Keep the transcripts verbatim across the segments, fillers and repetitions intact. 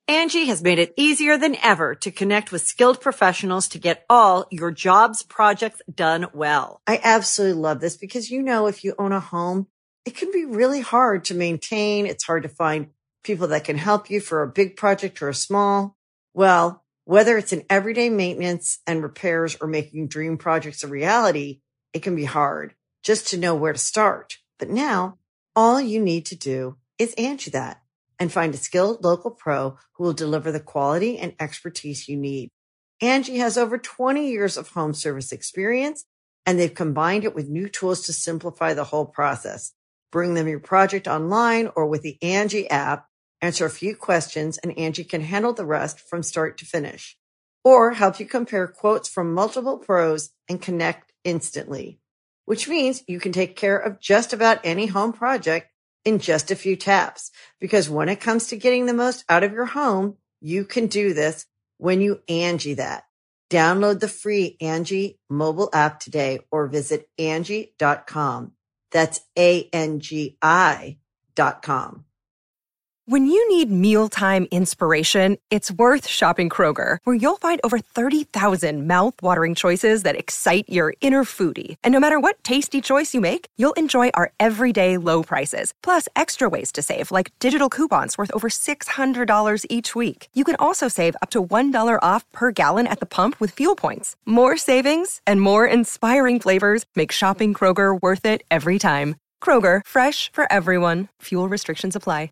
Angie has made it easier than ever to connect with skilled professionals to get all your jobs projects done well. I absolutely love this because, you know, if you own a home, it can be really hard to maintain. It's hard to find people that can help you for a big project or a small. Well, whether it's in everyday maintenance and repairs or making dream projects a reality, it can be hard just to know where to start. But now all you need to do is Angie that and find a skilled local pro who will deliver the quality and expertise you need. Angie has over twenty years of home service experience, and they've combined it with new tools to simplify the whole process. Bring them your project online or with the Angie app, answer a few questions, and Angie can handle the rest from start to finish. Or help you compare quotes from multiple pros and connect instantly, which means you can take care of just about any home project in just a few taps. Because when it comes to getting the most out of your home, you can do this when you Angie that. Download the free Angie mobile app today or visit Angie dot com. That's A N G I dot com. When you need mealtime inspiration, it's worth shopping Kroger, where you'll find over thirty thousand mouth-watering choices that excite your inner foodie. And no matter what tasty choice you make, you'll enjoy our everyday low prices, plus extra ways to save, like digital coupons worth over six hundred dollars each week. You can also save up to one dollar off per gallon at the pump with fuel points. More savings and more inspiring flavors make shopping Kroger worth it every time. Kroger, fresh for everyone. Fuel restrictions apply.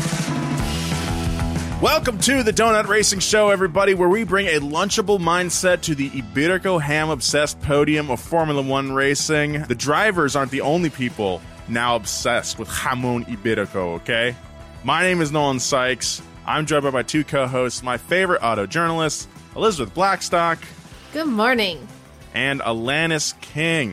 Welcome to the Donut Racing Show, everybody, where we bring a lunchable mindset to the Iberico ham-obsessed podium of Formula One racing. The drivers aren't the only people now obsessed with jamon Iberico, okay? My name is Nolan Sykes. I'm joined by my two co-hosts, my favorite auto journalists, Elizabeth Blackstock. Good morning. And Alanis King.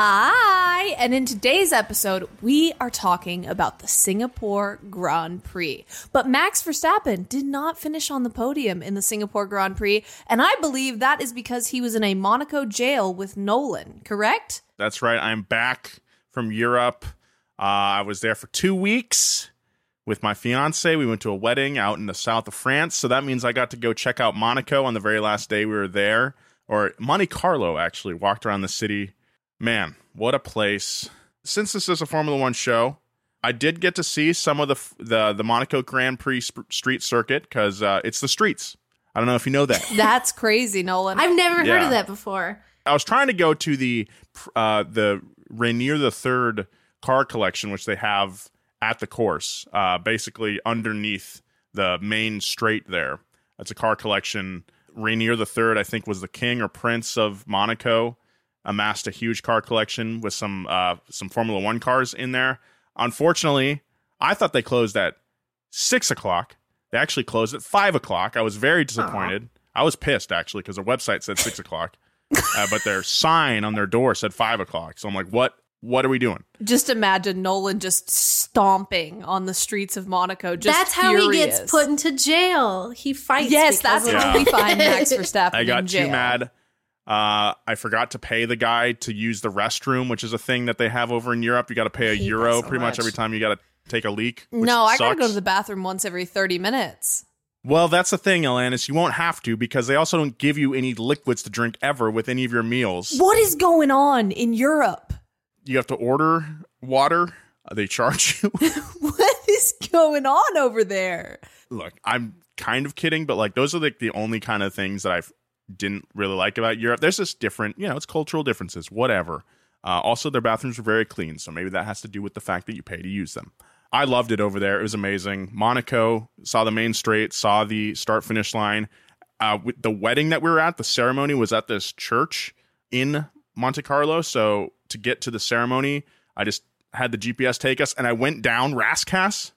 Hi! And in today's episode, we are talking about the Singapore Grand Prix. But Max Verstappen did not finish on the podium in the Singapore Grand Prix, and I believe that is because he was in a Monaco jail with Nolan, correct? That's right. I'm back from Europe. Uh, I was there for two weeks with my fiance. We went to a wedding out in the south of France, so that means I got to go check out Monaco on the very last day we were there. Or Monte Carlo, actually. Walked around the city. Man, what a place. Since this is a Formula One show, I did get to see some of the the, the Monaco Grand Prix sp- street circuit because uh, it's the streets. I don't know if you know that. That's crazy, Nolan. I've never Yeah. heard of that before. I was trying to go to the uh, the Rainier the Third car collection, which they have at the course, uh, basically underneath the main straight there. That's a car collection. Rainier the Third, I think, was the king or prince of Monaco. Amassed a huge car collection with some uh, some Formula One cars in there. Unfortunately, I thought they closed at six o'clock. They actually closed at five o'clock. I was very disappointed. Uh-huh. I was pissed, actually, because their website said six o'clock, uh, but their sign on their door said five o'clock. So I'm like, what? What are we doing? Just imagine Nolan just stomping on the streets of Monaco. Just That's how furious. he gets put into jail. He fights. Yes, that's because how Yeah. we find Max Verstappen I got in jail. too mad. Uh, I forgot to pay the guy to use the restroom, which is a thing that they have over in Europe. You got to pay a hate euro that so pretty much. much. every time you got to take a leak. Which No, I gotta sucks. go to the bathroom once every thirty minutes. Well, that's the thing, Alanis. You won't have to because they also don't give you any liquids to drink ever with any of your meals. What is going on in Europe? You have to order water. Uh, They charge you. What is going on over there? Look, I'm kind of kidding, but like those are like the only kind of things that I didn't really like about Europe. There's just different, you know, it's cultural differences, whatever. Uh, also, their bathrooms are very clean, so maybe that has to do with the fact that you pay to use them. I loved it over there. It was amazing. Monaco, saw the main straight, saw the start-finish line. Uh, with the wedding that we were at, the ceremony was at this church in Monte Carlo, so to get to the ceremony, I just had the G P S take us, and I went down Rascasse,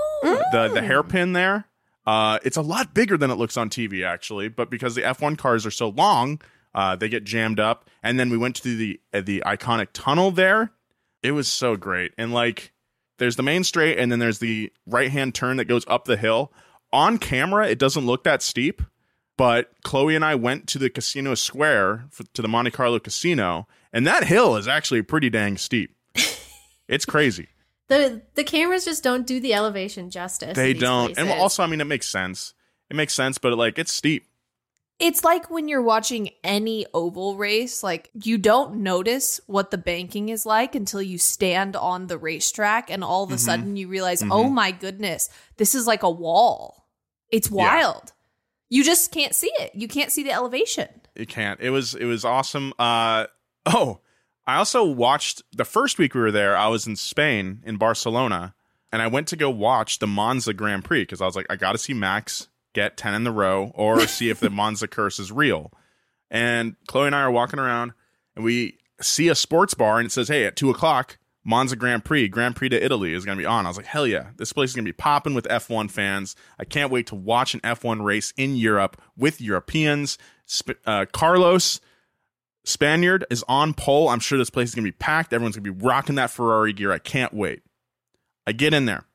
the, the hairpin there. Uh, it's a lot bigger than it looks on T V, actually, but because the F one cars are so long, uh, they get jammed up. And then we went to the uh, the iconic tunnel there. It was so great. And like, there's the main straight, and then there's the right-hand turn that goes up the hill. On camera, it doesn't look that steep, but Chloe and I went to the Casino Square, for, to the Monte Carlo Casino, and that hill is actually pretty dang steep. It's crazy. The the cameras just don't do the elevation justice. They in these don't. places. And also, I mean, it makes sense. it makes sense, but like it's steep. It's like when you're watching any oval race, like you don't notice what the banking is like until you stand on the racetrack and all of a mm-hmm. sudden you realize, mm-hmm. oh my goodness, this is like a wall. It's wild. Yeah. You just can't see it. You can't see the elevation. You can't. It was it was awesome. Uh, oh, I also watched the first week we were there. I was in Spain, in Barcelona, and I went to go watch the Monza Grand Prix because I was like, I got to see Max get ten in the row or see if the Monza curse is real. And Chloe and I are walking around and we see a sports bar and it says, hey, at two o'clock, Monza Grand Prix, Grand Prix de Italy is going to be on. I was like, hell yeah, this place is going to be popping with F one fans. I can't wait to watch an F one race in Europe with Europeans. Sp- uh, Carlos Spaniard is on pole. I'm sure this place is going to be packed. Everyone's going to be rocking that Ferrari gear. I can't wait. I get in there.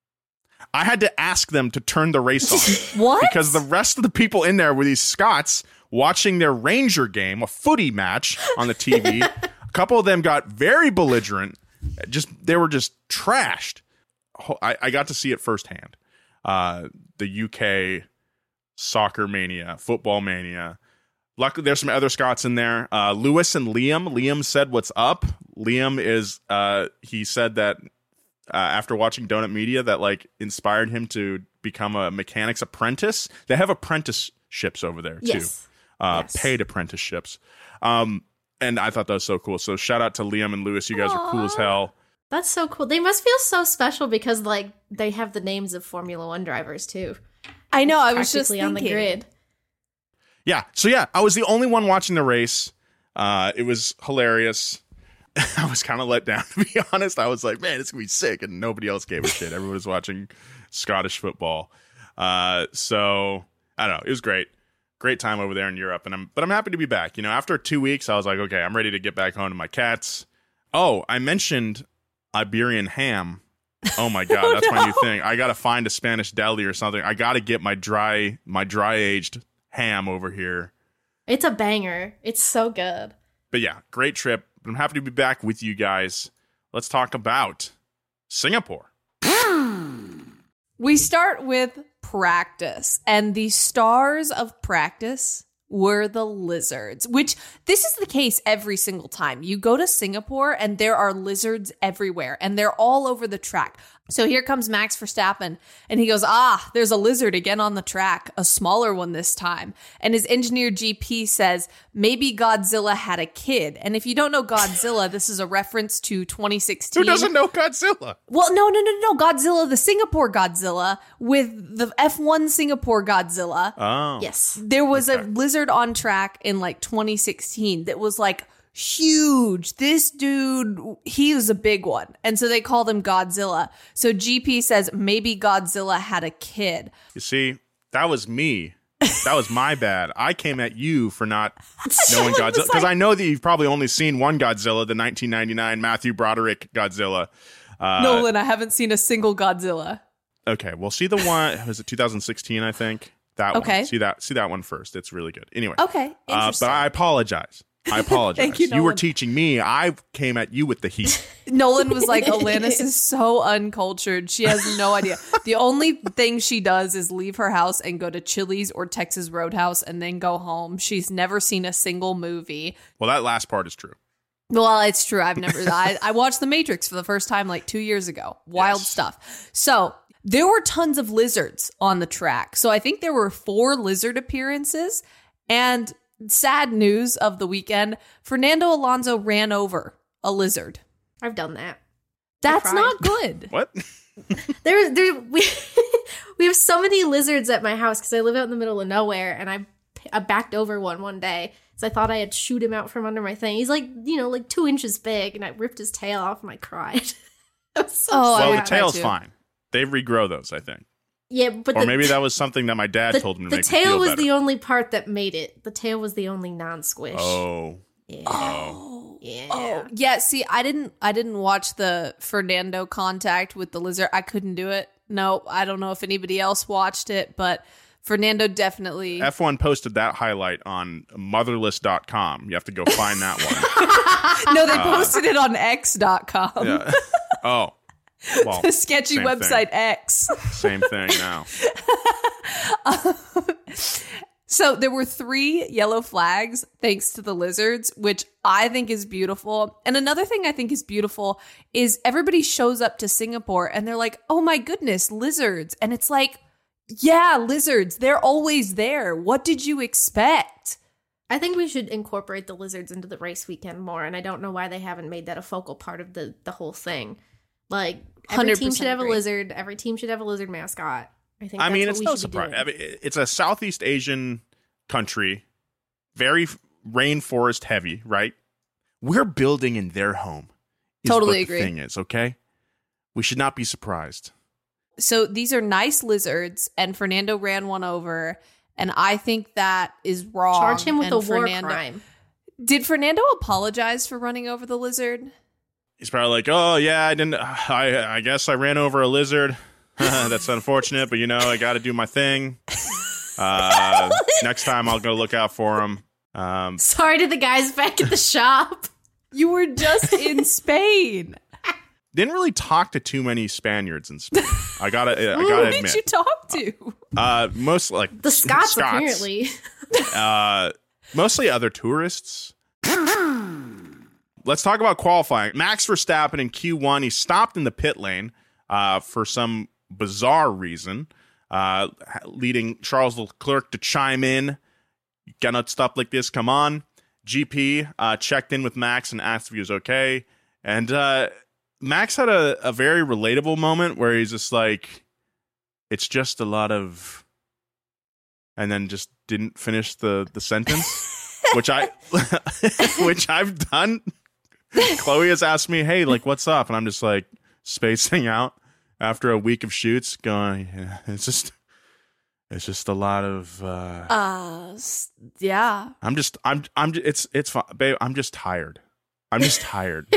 I had to ask them to turn the race on. What? Because the rest of the people in there were these Scots watching their Ranger game, a footy match on the T V. A couple of them got very belligerent. Just they were just trashed. I, I got to see it firsthand. Uh, the U K soccer mania, football mania. Luckily, there's some other Scots in there. Uh, Lewis and Liam. Liam said, "What's up?" Liam is. Uh, he said that. Uh, after watching Donut Media, that like inspired him to become a mechanic's apprentice. They have apprenticeships over there too, yes. Uh, yes. paid apprenticeships. Um, and I thought that was so cool. So shout out to Liam and Lewis. You guys Aww. are cool as hell. That's so cool. They must feel so special because like they have the names of Formula One drivers too. I know. I was just practically on the grid. Yeah. So yeah, I was the only one watching the race. Uh, it was hilarious. I was kind of let down, to be honest. I was like, man, it's going to be sick. And nobody else gave a shit. Everyone was watching Scottish football. Uh, so, I don't know. It was great. Great time over there in Europe. And I'm, But I'm happy to be back. You know, after two weeks, I was like, okay, I'm ready to get back home to my cats. Oh, I mentioned Iberian ham. Oh, my God. oh, That's no. my new thing. I got to find a Spanish deli or something. I got to get my dry, my dry-aged ham over here. It's a banger. It's so good. But yeah, great trip. I'm happy to be back with you guys. Let's talk about Singapore. We start with practice, and the stars of practice were the lizards, which this is the case every single time. You go to Singapore and there are lizards everywhere and they're all over the track. So here comes Max Verstappen and he goes, ah, there's a lizard again on the track, a smaller one this time. And his engineer G P says, maybe Godzilla had a kid. And if you don't know Godzilla, this is a reference to twenty sixteen. Who doesn't know Godzilla? Well, no, no, no, no. Godzilla, the Singapore Godzilla with the F one Singapore Godzilla. Oh. Yes. There was Okay. a lizard on track in like twenty sixteen that was like huge. This dude, he was a big one. And so they called him Godzilla. So G P says maybe Godzilla had a kid. You see, that was me. That was my bad. I came at you for not knowing Godzilla. Because I know that you've probably only seen one Godzilla, the nineteen ninety-nine Matthew Broderick Godzilla. Uh, Nolan, I haven't seen a single Godzilla. Okay, well, see the one, was it two thousand sixteen, I think? That Okay. one. See that, see that one first. It's really good. Anyway. Okay, Uh, interesting. but I apologize. I apologize. Thank you, you were Nolan. teaching me. I came at you with the heat. Nolan was like, Alanis is so uncultured. She has no idea. The only thing she does is leave her house and go to Chili's or Texas Roadhouse and then go home. She's never seen a single movie. Well, that last part is true. Well, it's true. I've never, I, I watched The Matrix for the first time like two years ago. Wild Yes. stuff. So there were tons of lizards on the track. So I think there were four lizard appearances. And sad news of the weekend, Fernando Alonso ran over a lizard. I've done that. That's cried. not good. What? There, there, we we have so many lizards at my house because I live out in the middle of nowhere, and I, I backed over one one day because I thought I had shoot him out from under my thing. He's like, you know, like two inches big, and I ripped his tail off, and I cried. I was so Oh, I Well, got the that tail's too. fine. They regrow those, I think. yeah, but Or the, maybe that was something that my dad the, told him to the make me tail feel was better. the only part that made it. The tail was the only non-squish. Oh. yeah. Oh. yeah. Oh, yeah. See, I didn't. I didn't watch the Fernando contact with the lizard. I couldn't do it. No, I don't know if anybody else watched it, but Fernando definitely. F one posted that highlight on motherless dot com. You have to go find that one. no, they posted it on X dot com. Yeah. Oh. Well, The sketchy same website thing. X. Same thing now. So there were three yellow flags thanks to the lizards, which I think is beautiful. And another thing I think is beautiful is everybody shows up to Singapore and they're like, oh my goodness, lizards. And it's like, yeah, lizards, they're always there. What did you expect? I think we should incorporate the lizards into the race weekend more, and I don't know why they haven't made that a focal part of the, the whole thing. Like, every team should have agree. a lizard. Every team should have a lizard mascot. I think I that's mean, what it's we no should be surprise. doing. I mean, it's a Southeast Asian country, very f- rainforest heavy, right? We're building in their home. Is Totally what agree. The thing is, okay? We should not be surprised. So these are nice lizards, and Fernando ran one over, and I think that is wrong. Charge him with and a war Fernando- crime. Did Fernando apologize for running over the lizard? He's probably like, "Oh yeah, I didn't. I I guess I ran over a lizard. That's unfortunate, but you know, I got to do my thing. Uh, next time, I'll go look out for him." Um, Sorry to the guys back at the shop. You were just in Spain. didn't really talk to too many Spaniards in Spain. I gotta, I Who gotta did admit. you talk to? Uh, most like The Scots, apparently. Uh, mostly other tourists. Let's talk about qualifying. Max Verstappen in Q one, he stopped in the pit lane uh, for some bizarre reason, uh, leading Charles Leclerc to chime in. You cannot stop like this, come on. G P uh, checked in with Max and asked if he was okay. And uh, Max had a, a very relatable moment where he's just like, it's just a lot of... And then just didn't finish the, the sentence, which, I, which I've done. Chloe has asked me, hey, like, what's up? And I'm just like spacing out after a week of shoots going, yeah, it's just, it's just a lot of, uh, Uh, s- yeah. I'm just, I'm, I'm, it's, it's fine, babe. I'm just tired. I'm just tired.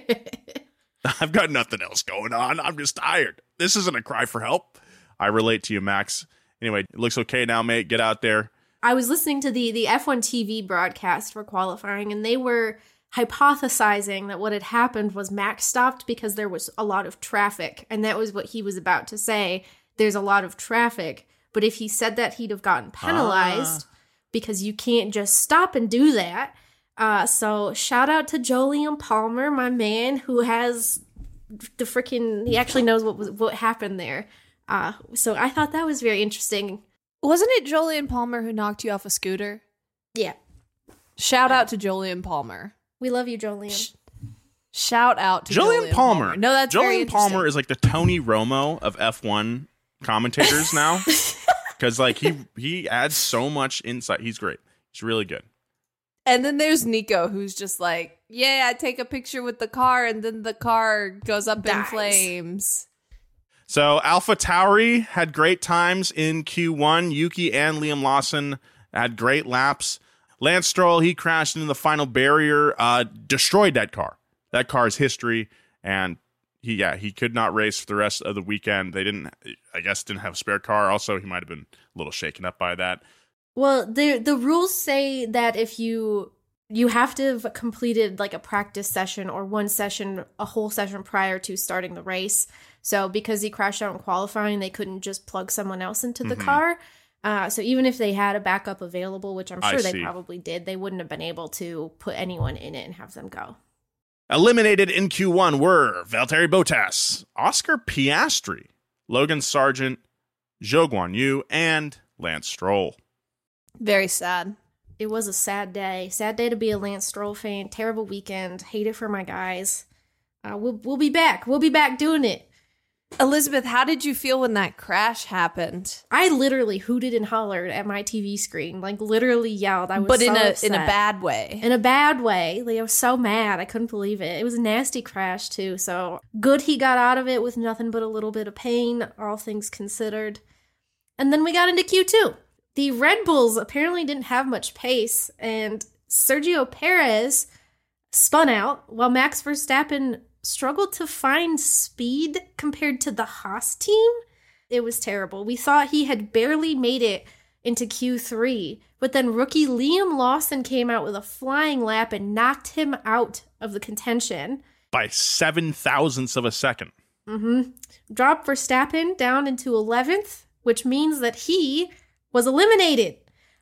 I've got nothing else going on. I'm just tired. This isn't a cry for help. I relate to you, Max. Anyway, it looks okay now, mate. Get out there. I was listening to the the F one T V broadcast for qualifying, and they were hypothesizing that what had happened was Max stopped because there was a lot of traffic, and that was what he was about to say. There's a lot of traffic, but if he said that, he'd have gotten penalized ah. because you can't just stop and do that. Uh, so shout out to Jolyon Palmer, my man, who has the freaking, he actually knows what was, what happened there. Uh, so I thought that was very interesting. Wasn't it Jolyon Palmer who knocked you off a scooter? Yeah. Shout out to Jolyon Palmer. We love you, Jolyon. Sh- shout out to Jolyon Jolyon Palmer. Palmer. No, that's very Jolyon Palmer is like the Tony Romo of F one commentators now. Because like he he adds so much insight. He's great. He's really good. And then there's Nico, who's just like, yeah, I take a picture with the car, and then the car goes up in Dies. flames. So AlphaTauri had great times in Q one. Yuki and Liam Lawson had great laps. Lance Stroll, he crashed into the final barrier, uh, destroyed that car. That car's history, and he yeah he could not race for the rest of the weekend. They didn't, I guess, didn't have a spare car. Also, he might have been a little shaken up by that. Well, the the rules say that if you you have to have completed like a practice session or one session, a whole session prior to starting the race. So because he crashed out in qualifying, they couldn't just plug someone else into the Mhm. car. Uh, so even if they had a backup available, which I'm I sure they see. probably did, they wouldn't have been able to put anyone in it and have them go. Eliminated in Q one were Valtteri Bottas, Oscar Piastri, Logan Sargent, Zhou Guanyu, and Lance Stroll. Very sad. It was a sad day. Sad day to be a Lance Stroll fan. Terrible weekend. Hate it for my guys. Uh, we'll we'll be back. We'll be back doing it. Elizabeth, how did you feel when that crash happened? I literally hooted and hollered at my T V screen, like literally yelled. I was But so in a upset. in a bad way. in a bad way. Like I was so mad. I couldn't believe it. It was a nasty crash too. So good he got out of it with nothing but a little bit of pain, all things considered. And then we got into Q two. The Red Bulls apparently didn't have much pace, and Sergio Perez spun out while Max Verstappen struggled to find speed compared to the Haas team. It was terrible. We thought he had barely made it into Q three, but then rookie Liam Lawson came out with a flying lap and knocked him out of the contention. By seven thousandths of a second. Mm-hmm. Dropped Verstappen down into eleventh, which means that he was eliminated.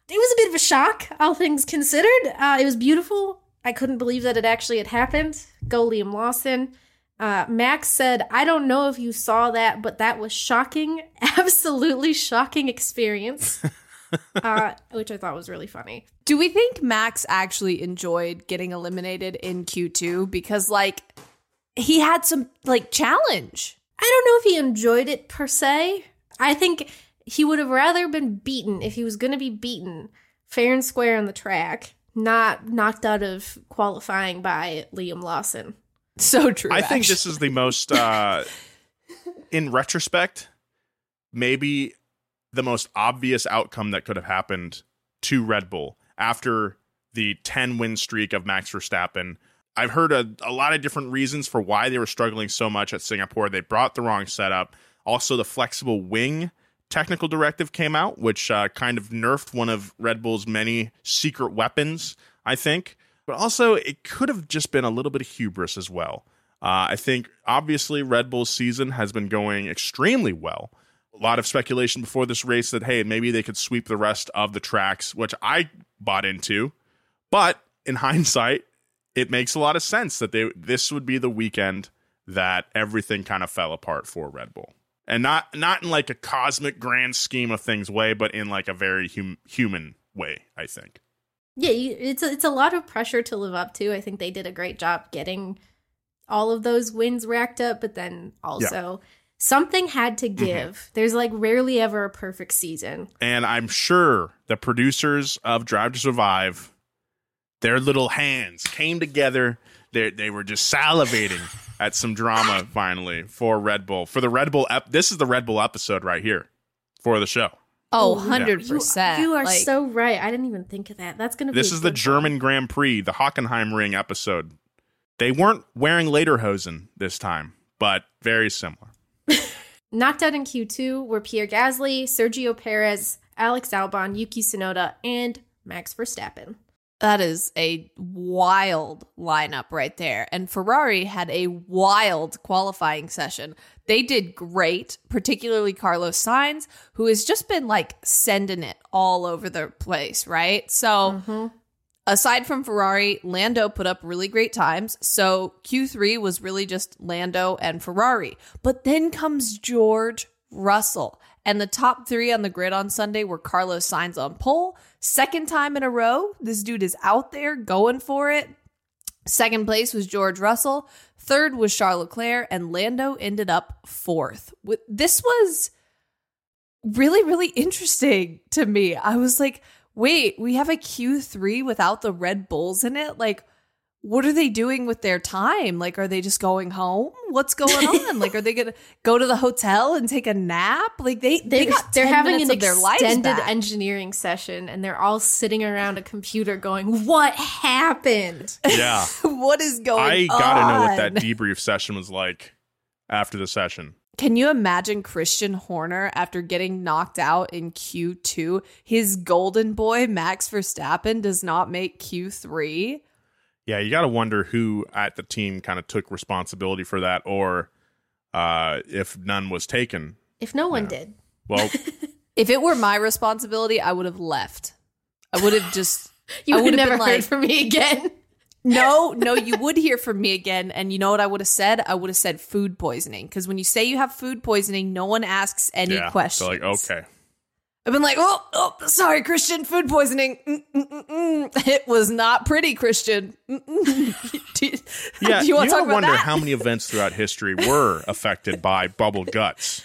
it was a bit of a shock, all things considered. Uh, it was beautiful. I couldn't believe that it actually had happened. Go Liam Lawson. Uh, Max said, I don't know if you saw that, but that was shocking. Absolutely shocking experience. uh, which I thought was really funny. Do we think Max actually enjoyed getting eliminated in Q two? Because, like, he had some, like, challenge. I don't know if he enjoyed it per se. I think he would have rather been beaten if he was going to be beaten fair and square on the track, not knocked out of qualifying by Liam Lawson. So true. I actually. think this is the most, uh, in retrospect, maybe the most obvious outcome that could have happened to Red Bull after the ten-win streak of Max Verstappen. I've heard a, a lot of different reasons for why they were struggling so much at Singapore. They brought the wrong setup. Also, the flexible wing technical directive came out, which uh, kind of nerfed one of Red Bull's many secret weapons, I think. But also, it could have just been a little bit of hubris as well. Uh, I think, obviously, Red Bull's season has been going extremely well. A lot of speculation before this race that, hey, maybe they could sweep the rest of the tracks, which I bought into. But in hindsight, it makes a lot of sense that they this would be the weekend that everything kind of fell apart for Red Bull. And not not in like a cosmic grand scheme of things way, but in like a very hum- human way, I think. Yeah, you, it's a, it's a lot of pressure to live up to. I think they did a great job getting all of those wins racked up, but then also... Yeah. Something had to give. Mm-hmm. There's like rarely ever a perfect season. And I'm sure the producers of Drive to Survive, their little hands came together. They they were just salivating at some drama finally for Red Bull. For the Red Bull, ep- this is the Red Bull episode right here for the show. Oh, one hundred percent. You, you are like, so right. I didn't even think of that. That's going to be This is the German one. Grand Prix, the Hockenheim Ring episode. They weren't wearing lederhosen this time, but very similar. Knocked out in Q two were Pierre Gasly, Sergio Perez, Alex Albon, Yuki Tsunoda, and Max Verstappen. That is a wild lineup right there. And Ferrari had a wild qualifying session. They did great, particularly Carlos Sainz, who has just been like sending it all over the place, right? So mm-hmm. aside from Ferrari, Lando put up really great times. So Q three was really just Lando and Ferrari. But then comes George Russell. And the top three on the grid on Sunday were Carlos Sainz on pole. Second time in a row, this dude is out there going for it. Second place was George Russell. Third was Charles Leclerc. And Lando ended up fourth. This was really, really interesting to me. I was like, wait, we have a Q three without the Red Bulls in it? Like, what are they doing with their time? Like, are they just going home? What's going on? Like, are they going to go to the hotel and take a nap? Like, they, they, they got they're having an of their extended engineering session, and they're all sitting around a computer going, what happened? Yeah. What is going on? I gotta know what that debrief session was like after the session. Can you imagine Christian Horner after getting knocked out in Q two? His golden boy, Max Verstappen, does not make Q three. Yeah, you got to wonder who at the team kind of took responsibility for that, or uh, if none was taken. If no one yeah. did. Well, if it were my responsibility, I would have left. I would have just... you I would have never been heard like, from me again. No, no, you would hear from me again. And you know what I would have said? I would have said food poisoning. Because when you say you have food poisoning, no one asks any yeah, questions. So like, okay. I've been like, oh, oh, sorry, Christian, food poisoning. Mm-mm-mm-mm. It was not pretty, Christian. do you, yeah, do you want to talk about wonder that? how many events throughout history were affected by bubble guts.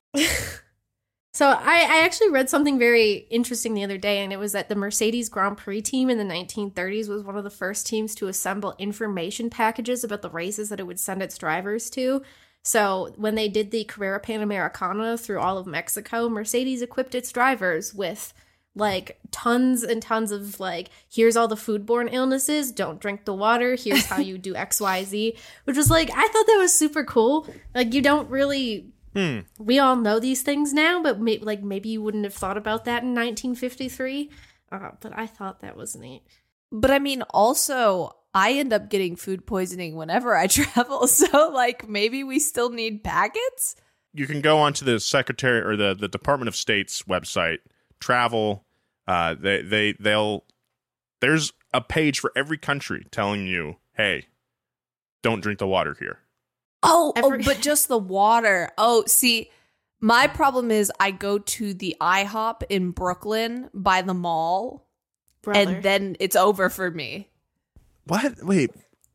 So I, I actually read something very interesting the other day, and it was that the Mercedes Grand Prix team in the nineteen thirties was one of the first teams to assemble information packages about the races that it would send its drivers to. So when they did the Carrera Panamericana through all of Mexico, Mercedes equipped its drivers with like tons and tons of like, here's all the foodborne illnesses, don't drink the water, here's how you do X, Y, Z, which was like, I thought that was super cool. Like you don't really, hmm. we all know these things now, but may- like maybe you wouldn't have thought about that in nineteen fifty-three. Uh, but I thought that was neat. But I mean, also, I end up getting food poisoning whenever I travel. So, like, maybe we still need packets? You can go onto the Secretary or the, the Department of State's website, travel, Uh, they they they'll there's a page for every country telling you, hey, don't drink the water here. Oh, Every- oh, but just the water. Oh, see, my problem is I go to the IHOP in Brooklyn by the mall, Brother. and then it's over for me. What? Wait.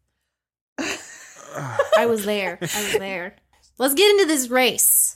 I was there. I was there. Let's get into this race.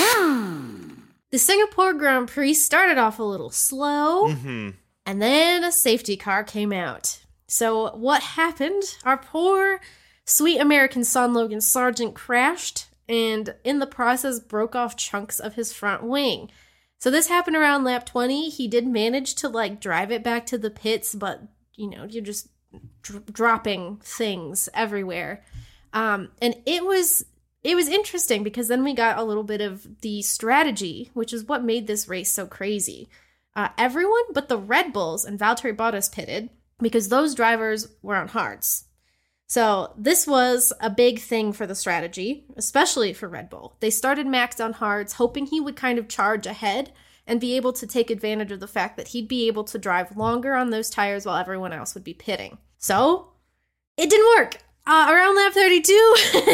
The Singapore Grand Prix started off a little slow, Mm-hmm. and then a safety car came out. So what happened? Our poor, sweet American son, Logan Sargent, crashed, and in the process broke off chunks of his front wing. So this happened around lap twenty. He did manage to, like, drive it back to the pits, but, you know, you're just dr- dropping things everywhere. Um, and it was... It was interesting because then we got a little bit of the strategy, which is what made this race so crazy. Uh, everyone but the Red Bulls and Valtteri Bottas pitted because those drivers were on hards. So this was a big thing for the strategy, especially for Red Bull. They started Max on hards, hoping he would kind of charge ahead and be able to take advantage of the fact that he'd be able to drive longer on those tires while everyone else would be pitting. So it didn't work. Uh, around lap thirty-two,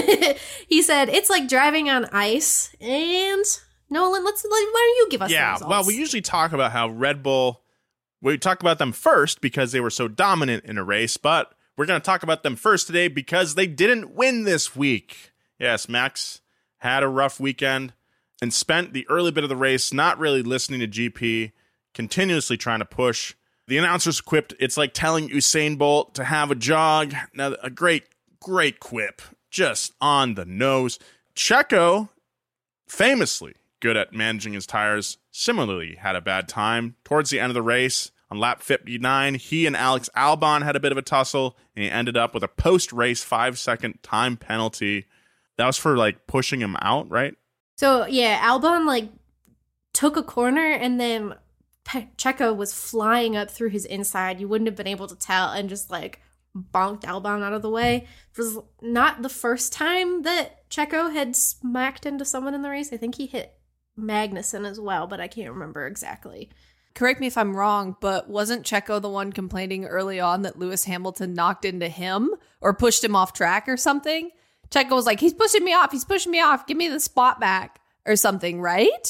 he said, it's like driving on ice. And Nolan, let's, why don't you give us the Yeah, results? well, we usually talk about how Red Bull, we talk about them first because they were so dominant in a race, but we're going to talk about them first today because they didn't win this week. Yes, Max had a rough weekend and spent the early bit of the race not really listening to G P, continuously trying to push. The announcers quipped, it's like telling Usain Bolt to have a jog. Now, a great Great quip, just on the nose. Checo, famously good at managing his tires, similarly had a bad time. Towards the end of the race, on lap fifty-nine, he and Alex Albon had a bit of a tussle, and he ended up with a post-race five-second time penalty. That was for, like, pushing him out, right? So, yeah, Albon, like, took a corner, and then Pe- Checo was flying up through his inside. You wouldn't have been able to tell, and just, like, bonked Albon out of the way. It was not the first time that Checo had smacked into someone in the race. I think he hit Magnussen as well, but I can't remember exactly. Correct me if I'm wrong, but wasn't Checo the one complaining early on that Lewis Hamilton knocked into him or pushed him off track or something? Checo was like, he's pushing me off, he's pushing me off, give me the spot back or something, right?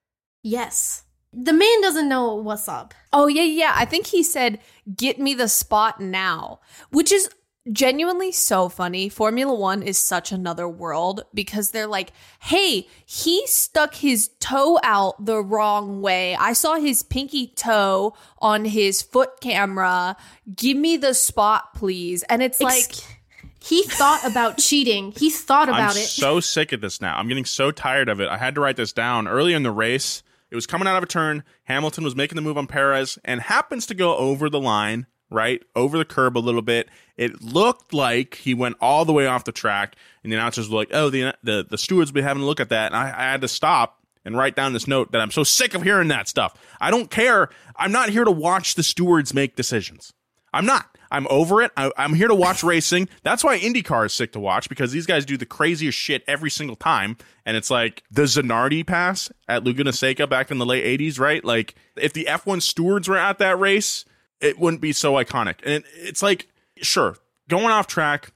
Yes. The man doesn't know what's up. Oh, yeah, yeah. I think he said, get me the spot now, which is genuinely so funny. Formula One is such another world because they're like, hey, he stuck his toe out the wrong way. I saw his pinky toe on his foot camera. Give me the spot, please. And it's like... Ex- he thought about cheating. He thought about I'm it. so sick of this now. I'm getting so tired of it. I had to write this down. Early in the race, it was coming out of a turn. Hamilton was making the move on Perez and happens to go over the line, right? Over the curb a little bit. It looked like he went all the way off the track, and the announcers were like, oh, the the, the stewards will be having a look at that. And I, I had to stop and write down this note that I'm so sick of hearing that stuff. I don't care. I'm not here to watch the stewards make decisions. I'm not. I'm over it. I, I'm here to watch racing. That's why IndyCar is sick to watch, because these guys do the craziest shit every single time. And it's like the Zanardi pass at Laguna Seca back in the late eighties, right? Like, if the F one stewards were at that race, it wouldn't be so iconic. And it, it's like, sure, going off track,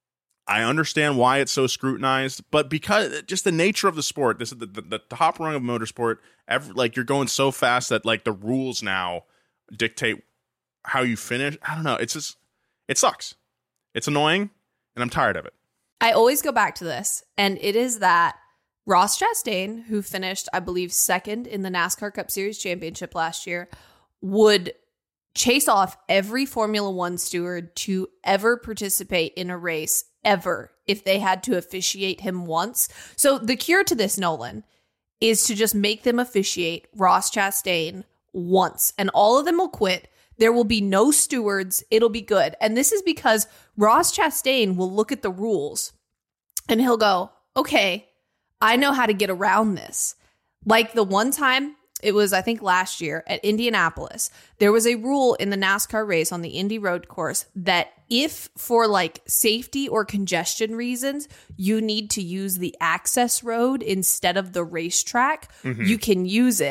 I understand why it's so scrutinized, but because just the nature of the sport, this is the, the, the top rung of motorsport, every, like, you're going so fast that, like, the rules now dictate how you finish. I don't know. It's just, it sucks. It's annoying, and I'm tired of it. I always go back to this, and it is that Ross Chastain, who finished, I believe, second in the NASCAR Cup Series championship last year, would chase off every Formula One steward to ever participate in a race ever if they had to officiate him once. So the cure to this, Nolan, is to just make them officiate Ross Chastain once, and all of them will quit. There will be no stewards. It'll be good. And this is because Ross Chastain will look at the rules and he'll go, okay, I know how to get around this. Like the one time, it was, I think, last year at Indianapolis, there was a rule in the NASCAR race on the Indy road course that if for like safety or congestion reasons, you need to use the access road instead of the racetrack, mm-hmm. you can use it.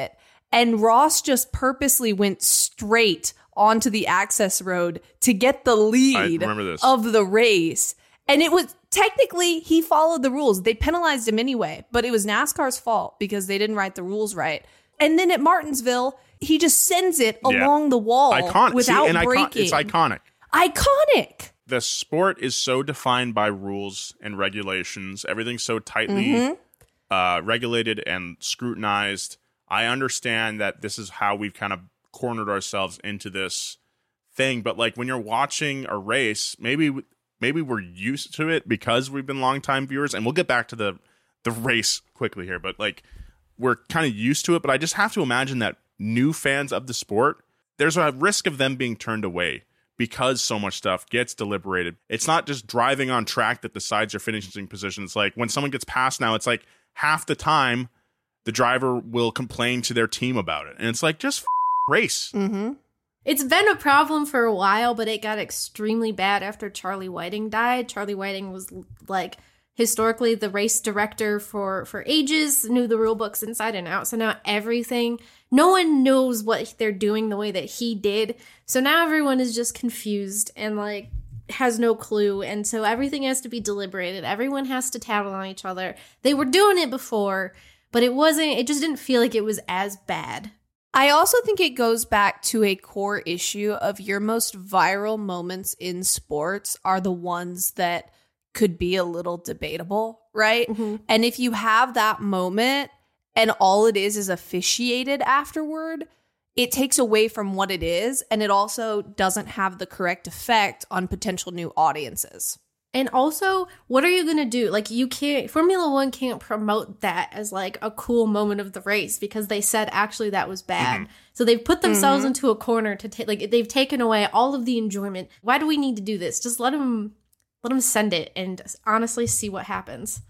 And Ross just purposely went straight onto the access road to get the lead of the race. And it was technically, he followed the rules. They penalized him anyway, but it was NASCAR's fault because they didn't write the rules right. And then at Martinsville, he just sends it yeah. along the wall Iconic. without See, and braking. Icon- it's iconic. Iconic. The sport is so defined by rules and regulations. Everything's so tightly mm-hmm. uh, regulated and scrutinized. I understand that this is how we've kind of cornered ourselves into this thing. But like when you're watching a race, maybe maybe we're used to it because we've been longtime viewers. And we'll get back to the, the race quickly here. But like we're kind of used to it. But I just have to imagine that new fans of the sport, there's a risk of them being turned away because so much stuff gets deliberated. It's not just driving on track that decides your finishing position. It's like when someone gets past now, it's like half the time the driver will complain to their team about it. And it's like, just f- race. Mm-hmm. It's been a problem for a while, but it got extremely bad after Charlie Whiting died. Charlie Whiting was like historically the race director for, for ages, knew the rule books inside and out. So now everything, no one knows what they're doing the way that he did. So now everyone is just confused and like has no clue. And so everything has to be deliberated. Everyone has to tattle on each other. They were doing it before, but it wasn't, it just didn't feel like it was as bad. I also think it goes back to a core issue of your most viral moments in sports are the ones that could be a little debatable, right? Mm-hmm. And if you have that moment and all it is is officiated afterward, it takes away from what it is. And it also doesn't have the correct effect on potential new audiences. And also, what are you going to do? Like, you can't, Formula One can't promote that as like a cool moment of the race because they said actually that was bad. Mm-hmm. So they've put themselves mm-hmm. into a corner to take, like, they've taken away all of the enjoyment. Why do we need to do this? Just let them, let them send it and honestly see what happens.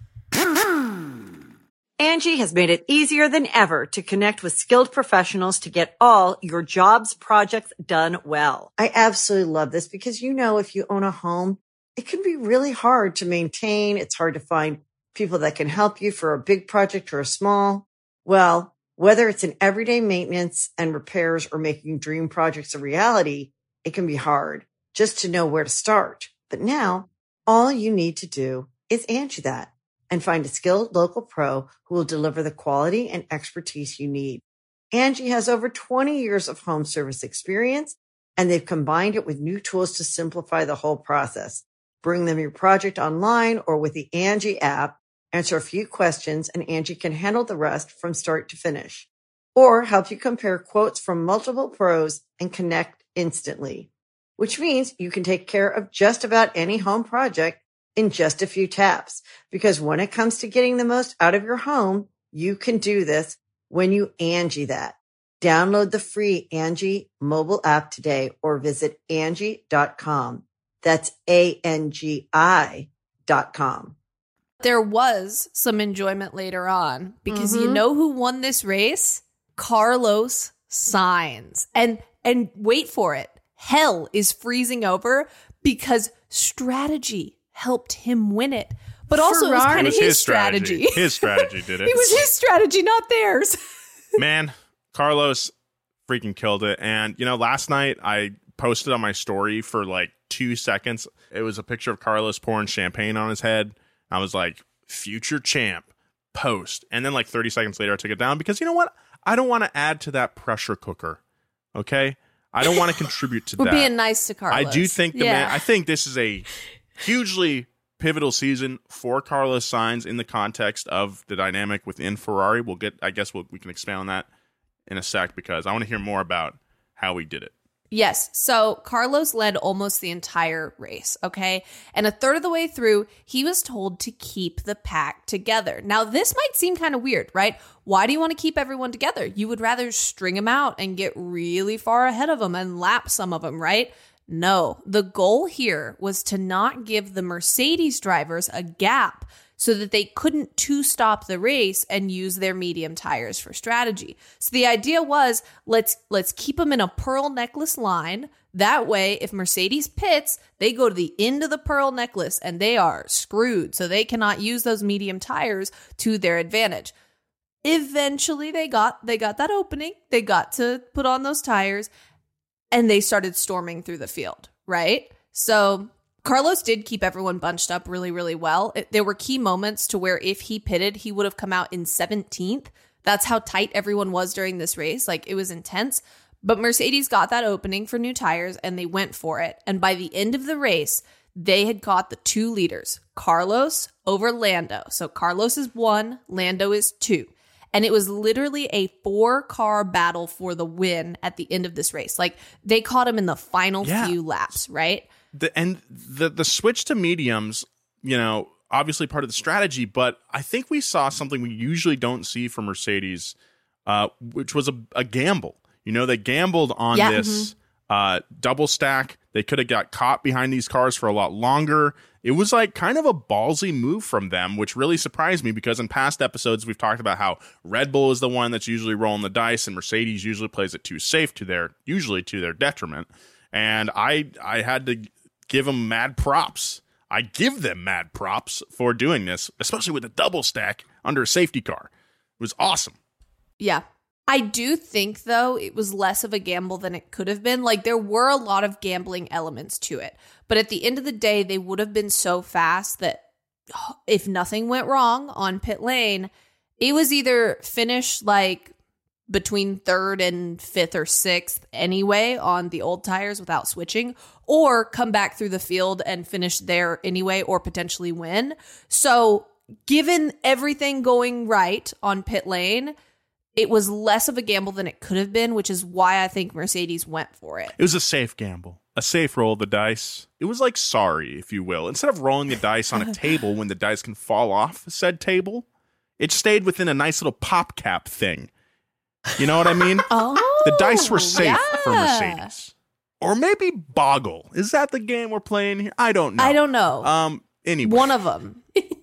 Angie has made it easier than ever to connect with skilled professionals to get all your jobs projects done well. I absolutely love this because, you know, if you own a home, it can be really hard to maintain. It's hard to find people that can help you for a big project or a small. Well, whether it's in everyday maintenance and repairs or making dream projects a reality, it can be hard just to know where to start. But now all you need to do is Angie that and find a skilled local pro who will deliver the quality and expertise you need. Angie has over twenty years of home service experience, and they've combined it with new tools to simplify the whole process. Bring them your project online or with the Angie app, answer a few questions, and Angie can handle the rest from start to finish. Or help you compare quotes from multiple pros and connect instantly. Which means you can take care of just about any home project in just a few taps. Because when it comes to getting the most out of your home, you can do this when you Angie that. Download the free Angie mobile app today or visit Angie dot com. That's A N G I dot com. There was some enjoyment later on because mm-hmm. you know who won this race? Carlos Sainz. And and wait for it. Hell is freezing over because strategy helped him win it. But also Ferrari. It was kind of his, his strategy. strategy. His strategy did it. It was his strategy, not theirs. Man, Carlos freaking killed it. And, you know, last night I posted on my story for like two seconds. It was a picture of Carlos pouring champagne on his head. I was like, future champ, post. And then like thirty seconds later, I took it down because you know what? I don't want to add to that pressure cooker. Okay? I don't want to contribute to We're that. We're being nice to Carlos. I do think the yeah. man, I think this is a hugely pivotal season for Carlos Sainz in the context of the dynamic within Ferrari. We'll get, I guess we'll, we can expand on that in a sec because I want to hear more about how he did it. Yes. So Carlos led almost the entire race, okay? And a third of the way through, he was told to keep the pack together. Now, this might seem kind of weird, right? Why do you want to keep everyone together? You would rather string them out and get really far ahead of them and lap some of them, right? No. The goal here was to not give the Mercedes drivers a gap so that they couldn't two-stop the race and use their medium tires for strategy. So the idea was, let's let's keep them in a pearl necklace line. That way, if Mercedes pits, they go to the end of the pearl necklace and they are screwed. So they cannot use those medium tires to their advantage. eventually they got they got that opening. They got to put on those tires and they started storming through the field, right? So Carlos did keep everyone bunched up really, really well. It, there were key moments to where if he pitted, he would have come out in seventeenth. That's how tight everyone was during this race. Like, it was intense. But Mercedes got that opening for new tires and they went for it. And by the end of the race, they had caught the two leaders, Carlos over Lando. So Carlos is one, Lando is two. And it was literally a four-car battle for the win at the end of this race. Like, they caught him in the final yeah. few laps, right? The, and the the switch to mediums, you know, obviously part of the strategy, but I think we saw something we usually don't see from Mercedes, uh, which was a, a gamble. You know, they gambled on yeah, this mm-hmm. uh, double stack. They could have got caught behind these cars for a lot longer. It was like kind of a ballsy move from them, which really surprised me because in past episodes, we've talked about how Red Bull is the one that's usually rolling the dice and Mercedes usually plays it too safe to their, usually to their detriment. And I, I had to give them mad props. I give them mad props for doing this, especially with a double stack under a safety car. It was awesome. Yeah. I do think, though, it was less of a gamble than it could have been. Like, there were a lot of gambling elements to it. But at the end of the day, they would have been so fast that if nothing went wrong on pit lane, it was either finish, like, between third and fifth or sixth anyway on the old tires without switching, or come back through the field and finish there anyway, or potentially win. So given everything going right on pit lane, it was less of a gamble than it could have been, which is why I think Mercedes went for it. It was a safe gamble, a safe roll of the dice. It was like sorry, if you will. Instead of rolling the dice on a table when the dice can fall off said table, it stayed within a nice little pop cap thing. You know what I mean? Oh, the dice were safe yeah. for Mercedes. Or maybe Boggle. Is that the game we're playing here? I don't know. I don't know. Um. Anyway. One of them.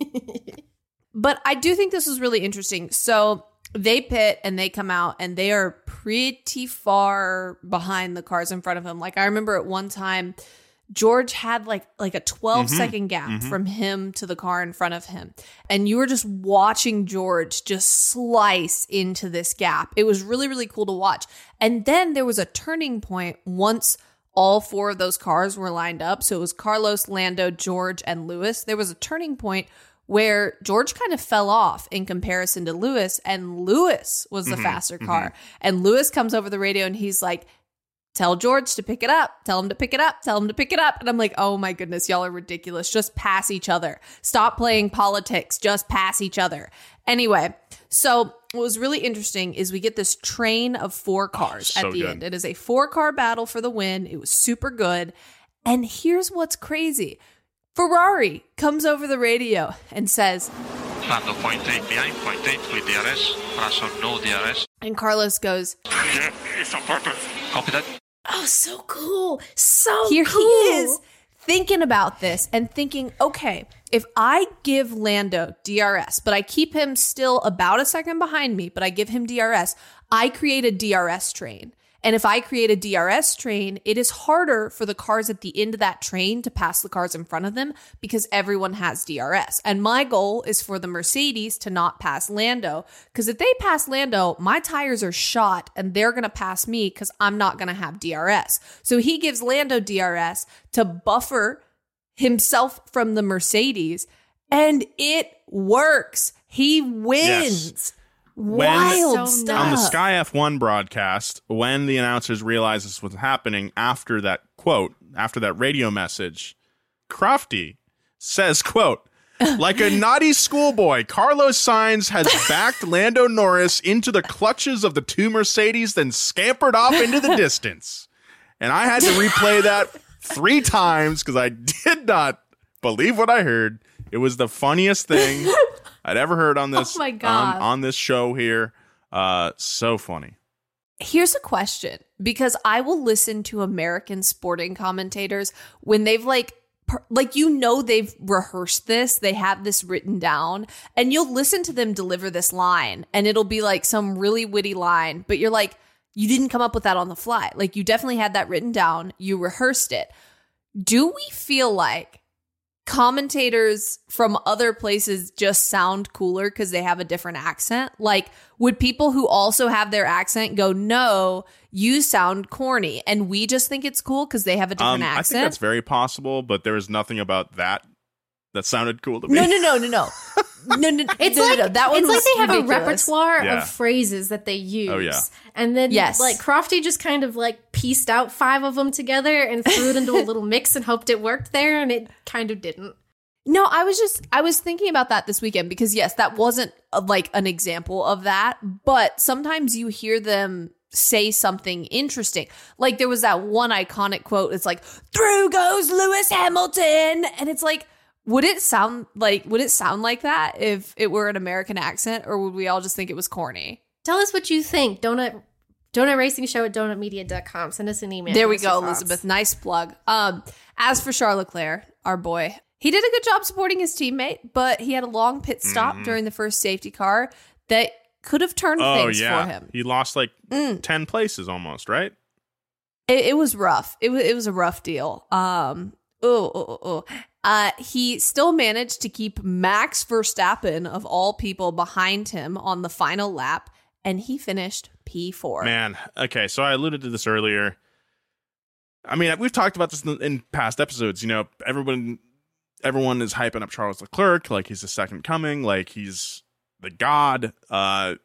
But I do think this was really interesting. So they pit and they come out and they are pretty far behind the cars in front of him. Like, I remember at one time, George had like like a twelve mm-hmm. second gap mm-hmm. from him to the car in front of him. And you were just watching George just slice into this gap. It was really, really cool to watch. And then there was a turning point once all four of those cars were lined up. So it was Carlos, Lando, George, and Lewis. There was a turning point where George kind of fell off in comparison to Lewis, and Lewis was the mm-hmm. faster car. Mm-hmm. And Lewis comes over the radio and he's like, tell George to pick it up. Tell him to pick it up. Tell him to pick it up. And I'm like, oh my goodness, y'all are ridiculous. Just pass each other. Stop playing politics. Just pass each other. Anyway, so what was really interesting is we get this train of four cars oh, so at the good. end. It is a four-car battle for the win. It was super good. And here's what's crazy. Ferrari comes over the radio and says, Lando point eight behind, point eight with D R S, Russell no D R S. And Carlos goes, yeah, it's on purpose. Copy that. Oh, so cool. So Here cool. he is thinking about this and thinking, okay, if I give Lando D R S, but I keep him still about a second behind me, but I give him D R S, I create a D R S train. And if I create a D R S train, it is harder for the cars at the end of that train to pass the cars in front of them because everyone has D R S. And my goal is for the Mercedes to not pass Lando, because if they pass Lando, my tires are shot and they're going to pass me because I'm not going to have D R S. So he gives Lando D R S to buffer himself from the Mercedes, and it works. He wins. Yes. Wild when, stuff. On the Sky F one broadcast, when the announcers realized this was happening after that quote, after that radio message, Crofty says, quote, like a naughty schoolboy, Carlos Sainz has backed Lando Norris into the clutches of the two Mercedes, then scampered off into the distance. And I had to replay that three times because I did not believe what I heard. It was the funniest thing I'd ever heard on this oh my God. On, on this show here. Uh, so funny. Here's a question, because I will listen to American sporting commentators when they've like, per, like, you know, they've rehearsed this, they have this written down, and you'll listen to them deliver this line and it'll be like some really witty line, but you're like, you didn't come up with that on the fly. Like, you definitely had that written down. You rehearsed it. Do we feel like commentators from other places just sound cooler because they have a different accent? Like, would people who also have their accent go, no, you sound corny, and we just think it's cool because they have a different um, accent? I think that's very possible, but there is nothing about that that sounded cool to me. No, no, no, no, no. No, no, It's no, like no, no. That one it's was like they have ridiculous. a repertoire Yeah. of phrases that they use. Oh, yeah. And then Yes. like Crofty just kind of like pieced out five of them together and threw it into a little mix and hoped it worked there, and it kind of didn't. No, I was just, I was thinking about that this weekend because, yes, that wasn't uh, like an example of that, but sometimes you hear them say something interesting. Like there was that one iconic quote. It's like, through goes Lewis Hamilton. And it's like, would it sound like, would it sound like that if it were an American accent, or would we all just think it was corny? Tell us what you think. Donut Donut Racing Show at donut media dot com. Send us an email. There we Give us go, your thoughts. Elizabeth. Nice plug. Um, as for Charles Leclerc, our boy, he did a good job supporting his teammate, but he had a long pit stop Mhm. during the first safety car that could have turned Oh, things yeah. for him. He lost like Mm. ten places almost, right? It, it was rough. It was it was a rough deal. Um, oh, oh, oh, oh. Uh, he still managed to keep Max Verstappen, of all people, behind him on the final lap, and he finished P four. Man, okay, so I alluded to this earlier. I mean, we've talked about this in, in past episodes. You know, everyone, everyone is hyping up Charles Leclerc like he's the second coming, like he's the god, uh,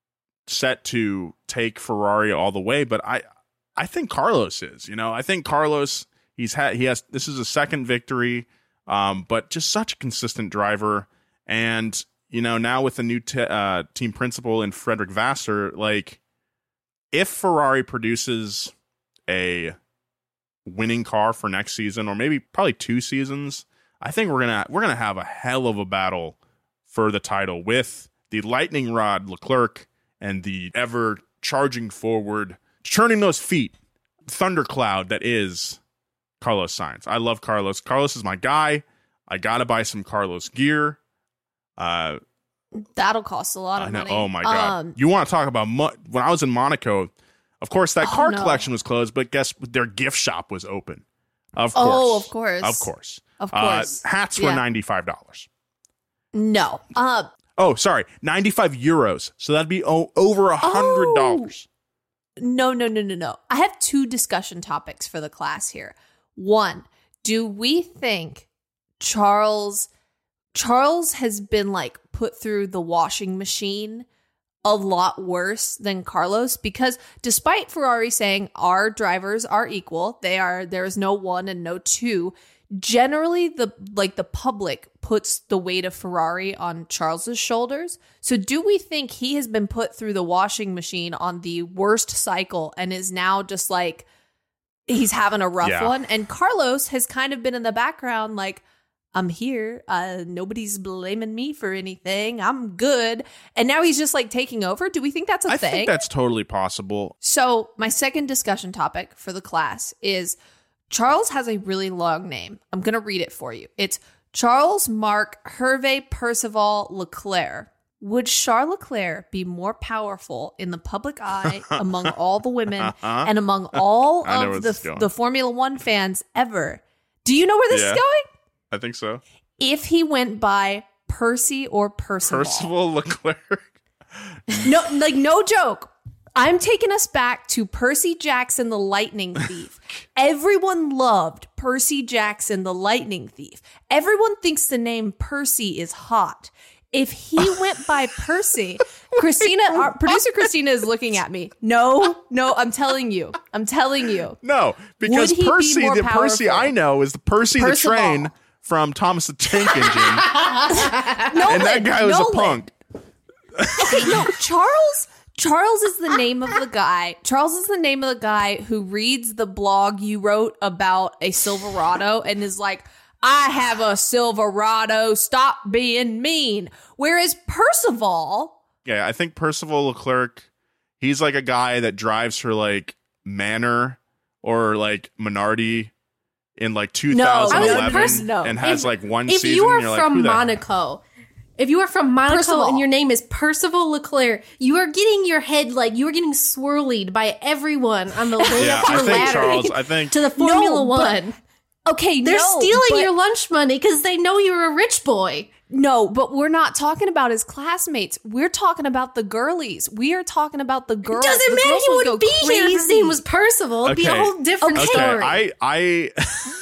set to take Ferrari all the way. But I, I think Carlos is. You know, I think Carlos. He's had. He has. This is a second victory, um, but just such a consistent driver. And you know, now with the new te- uh, team principal in Frederick Vassar, like if Ferrari produces a winning car for next season, or maybe probably two seasons, I think we're gonna we're gonna have a hell of a battle for the title with the lightning rod Leclerc and the ever charging forward, churning those feet, thundercloud that is Carlos Sainz. I love Carlos. Carlos is my guy. I gotta buy some Carlos gear. Uh, That'll cost a lot of I know. money. Oh my god! Um, You want to talk about mo- when I was in Monaco? Of course, that Oh, car no. collection was closed, but guess what? Their gift shop was open. Of course. Oh, of course. Of course. Of Uh, course. hats were Yeah. ninety-five dollars. No. Uh, Oh, sorry, ninety-five euros. So that'd be o- over a hundred dollars. no, no, no, no, no. I have two discussion topics for the class here. One, do we think Charles Charles has been like put through the washing machine a lot worse than Carlos? Because despite Ferrari saying our drivers are equal, they are, there is no one and no two. Generally, the like the public puts the weight of Ferrari on Charles's shoulders. So do we think he has been put through the washing machine on the worst cycle and is now just like he's having a rough Yeah. one? And Carlos has kind of been in the background like, I'm here. Uh, nobody's blaming me for anything. I'm good. And now he's just like taking over. Do we think that's a I thing? think that's totally possible. So my second discussion topic for the class is Charles has a really long name. I'm going to read it for you. It's Charles Marc Hervé Percival Leclerc. Would Charles Leclerc be more powerful in the public eye among all the women and among all I know where of this is the, going. the Formula One fans ever? Do you know where this Yeah. is going? I think so. If he went by Percy or Percival. Percival Leclerc. No, like no joke. I'm taking us back to Percy Jackson, the Lightning Thief. Everyone loved Percy Jackson, the Lightning Thief. Everyone thinks the name Percy is hot. If he went by Percy, Christina, our producer Christina is looking at me. No, no, I'm telling you. I'm telling you. No, because Would he be Percy, more the Percy powerful? I know is the Percy Percival. the train from Thomas the Tank Engine, Nolan, and that guy was Nolan. a punk. Okay, no, Charles. Charles is the name of the guy. Charles is the name of the guy who reads the blog you wrote about a Silverado and is like, I have a Silverado. Stop being mean. Whereas Percival, Yeah, I think Percival Leclerc, he's like a guy that drives for like Manor or like Minardi in like two thousand eleven Pers- no. and has If- like one If season. you are and you're like, from who the- Monaco, if you are from Monaco Percival. and your name is Percival Leclerc, you are getting your head like you are getting swirled by everyone on the way Yeah, up I your think ladder Charles. I think to the Formula No, but- One. Okay, They're no, stealing but- your lunch money because they know you're a rich boy. No, but we're not talking about his classmates. We're talking about the girlies. We are talking about the girls. Doesn't the matter. girls He would wouldn't go be here if his crazy. name was Percival. It'd be a Okay. whole different Okay. Okay, story. I I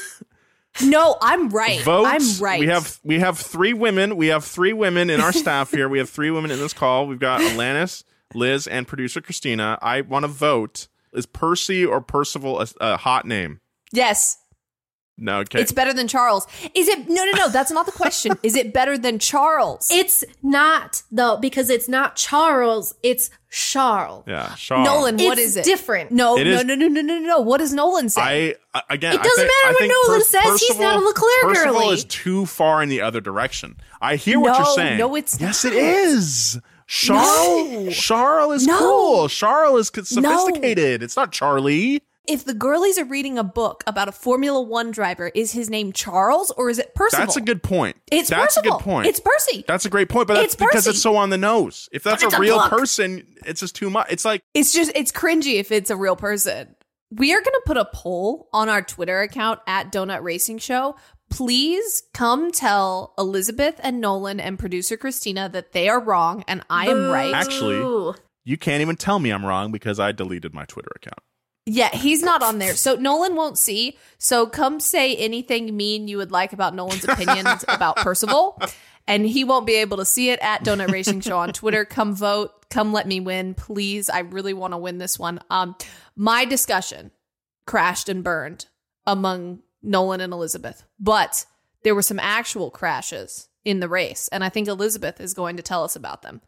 No, I'm right. vote. I'm right. We have we have three women. We have three women in our staff here. We have three women in this call. We've got Alanis, Liz, and producer Christina. I want to vote. Is Percy or Percival a, a hot name? Yes. No, okay. It's better than Charles. Is it? No, no, no. That's not the question. Is it better than Charles? It's not, though, because it's not Charles. It's Charles. yeah, Shaw. Nolan, what It's is it? different. No, It no, is- no, no, no, no, no. What does Nolan say? I uh, again. It doesn't I think, matter I what think Nolan Per- says. He's not a Leclerc Percival girly. is too far in the other direction. I hear what No, you're saying. no, it's yes, not. it is. Charles. No. Charles is No. cool. Charles is No. sophisticated. It's not Charlie. if the girlies are reading a book about a Formula One driver, is his name Charles or is it Percival? That's a good point. It's that's Percival. a good point. It's Percy. That's a great point, but that's It's because Percy. it's so on the nose. If that's But it's a a real book. person, it's just too much. It's like It's just, it's cringy if it's a real person. We are going to put a poll on our Twitter account at Donut Racing Show. Please come tell Elizabeth and Nolan and producer Christina that they are wrong and I am right. Actually- Ooh. you can't even tell me I'm wrong because I deleted my Twitter account. Yeah, he's not on there. So Nolan won't see. So come say anything mean you would like about Nolan's opinions about Percival. And he won't be able to see it at Donut Racing Show on Twitter. Come vote. Come let me win, please. I really want to win this one. Um, my discussion crashed and burned among Nolan and Elizabeth. But there were some actual crashes in the race. And I think Elizabeth is going to tell us about them.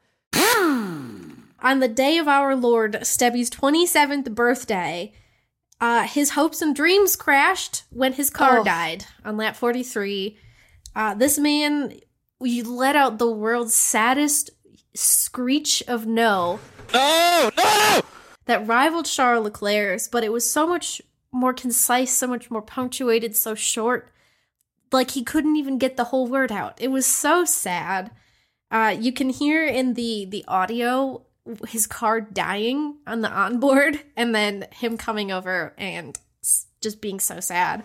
On the day of our Lord Stebby's twenty-seventh birthday, uh, his hopes and dreams crashed when his car Oh. died on lap forty-three. Uh, this man, he let out the world's saddest screech of no. No, no! That rivaled Charles Leclerc's, but it was so much more concise, so much more punctuated, so short. Like he couldn't even get the whole word out. It was so sad. Uh, you can hear in the the audio his car dying on the onboard, and then him coming over and s- just being so sad.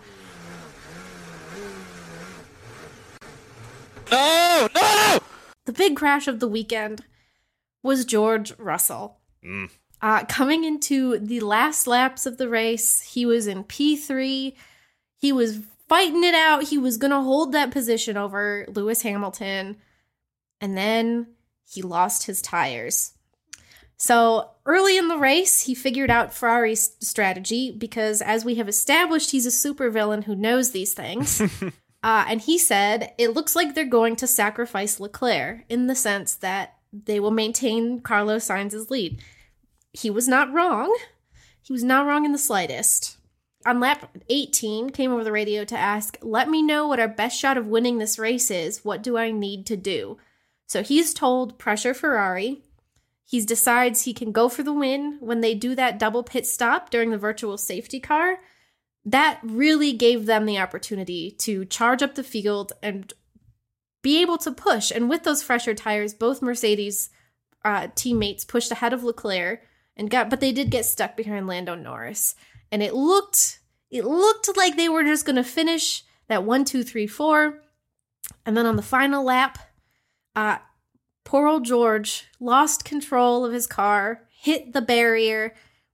No, no! The big crash of the weekend was George Russell. Mm. Uh, coming into the last laps of the race, he was in P three. He was fighting it out. He was going to hold that position over Lewis Hamilton. And then he lost his tires. So early in the race, he figured out Ferrari's strategy because, as we have established, he's a supervillain who knows these things. uh, and he said, it looks like they're going to sacrifice Leclerc in the sense that they will maintain Carlos Sainz's lead. He was not wrong. He was not wrong in the slightest. On lap eighteen, came over the radio to ask, let me know what our best shot of winning this race is. What do I need to do? So he's told pressure Ferrari. He decides he can go for the win when they do that double pit stop during the virtual safety car. That really gave them the opportunity to charge up the field and be able to push. And with those fresher tires, both Mercedes uh, teammates pushed ahead of Leclerc and got, but they did get stuck behind Lando Norris. And it looked, it looked like they were just going to finish that one, two, three, four. And then on the final lap, uh, poor old George lost control of his car, hit the barrier.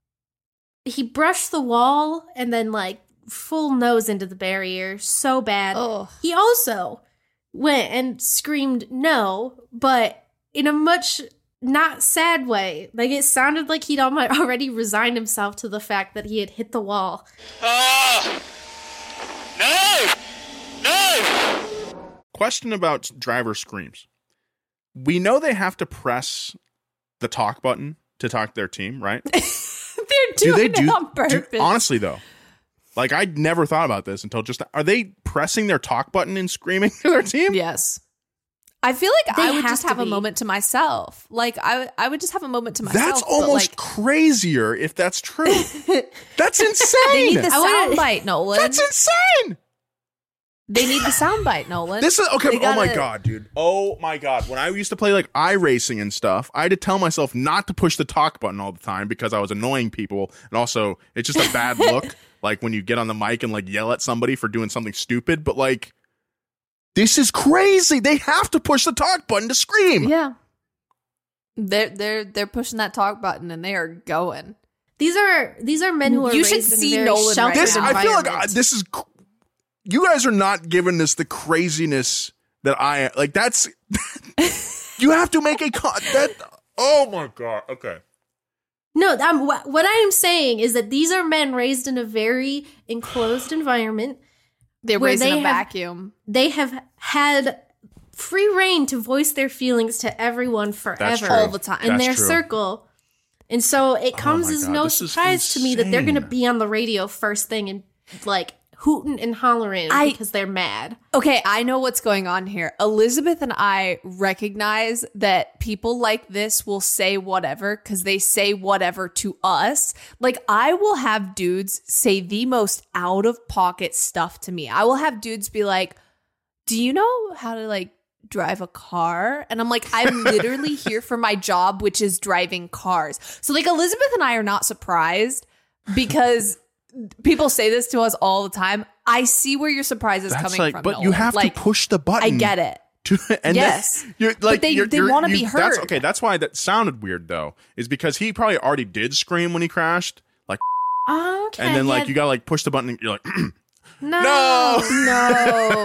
He brushed the wall and then like full nose into the barrier so bad. Oh. He also went and screamed no, but in a much not sad way. Like it sounded like he'd almo- already resigned himself to the fact that he had hit the wall. Ah! No! No! Question about driver screams. We know they have to press the talk button to talk to their team, right? They're do doing they it do, on do purpose. honestly though? Like I never thought about this until just are they pressing their talk button and screaming to their team? Yes. I feel like They I would have just to have a be. moment to myself. Like I, I would just have a moment to myself. That's but, almost like, crazier if that's true. That's they insane. need the I wanna- soundbite, Nolan. That's insane. They need the soundbite, Nolan. This is okay. They Oh my gotta- god, dude. Oh my god. When I used to play like iRacing and stuff, I had to tell myself not to push the talk button all the time because I was annoying people, and also it's just a bad look. like when you get on the mic and like yell at somebody for doing something stupid, but like this is crazy. They have to push the talk button to scream. Yeah. They're they're they're pushing that talk button and they are going. These are these are men who are You should raised see in a very Nolan sheltered right This now. I feel like environment. I, this is cr- you guys are not giving this the craziness that I like. That's you have to make a con- that. Oh my god. Okay. No, I'm, what what I am saying is that these are men raised in a very enclosed environment. They're Where raising they a have- vacuum. They have had free reign to voice their feelings to everyone forever, true. All the time. in That's their true. circle. And so it comes my as God, no this is surprise to me that they're going to insane. be on the radio first thing and like hooting and hollering I- because they're mad. Okay, I know what's going on here. Elizabeth and I recognize that people like this will say whatever because they say whatever to us. Like, I will have dudes say the most out of pocket stuff to me. I will have dudes be like, do you know how to like drive a car? And I'm like, I'm literally here for my job, which is driving cars. So like Elizabeth and I are not surprised because people say this to us all the time. I see where your surprise is That's coming like, from. but you Nolan. have like, to push the button. I get it. To, and Yes. then you're, like, they- you're, they you're- wanna you- be That's heard. okay. That's why that sounded weird though, is because he probably already did scream when he crashed, like, Okay. and then like yeah, you gotta like push the button. And you're like, no, no. No.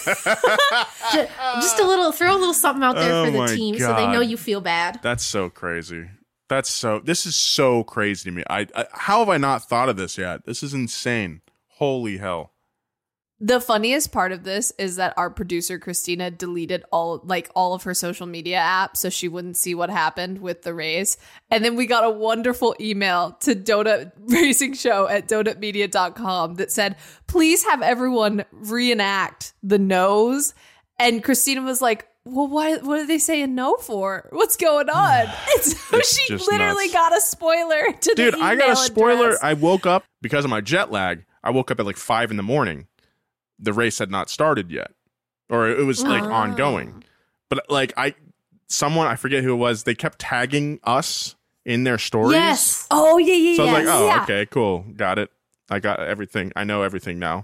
Ju- just a little, throw a little something out there Oh for the my team so they know God. you feel bad. That's so crazy. That's so. This is so crazy to me. I, I how have I not thought of this yet? This is insane. Holy hell. The funniest part of this is that our producer Christina deleted all like all of her social media apps so she wouldn't see what happened with the race. And then we got a wonderful email to Donut Racing Show at donut media dot com that said, please have everyone reenact the nose. And Christina was like, well, why? What are they saying no for? What's going on? And so It's she just literally nuts. got a spoiler to Dude, the I got a email spoiler. address. I woke up because of my jet lag. I woke up at like five in the morning. The race had not started yet, or it was like Oh. ongoing. But like I, someone I forget who it was. They kept tagging us in their stories. Yes. Oh yeah, yeah, So I was yeah. like, oh, yeah. okay, cool, got it. I got everything. I know everything now.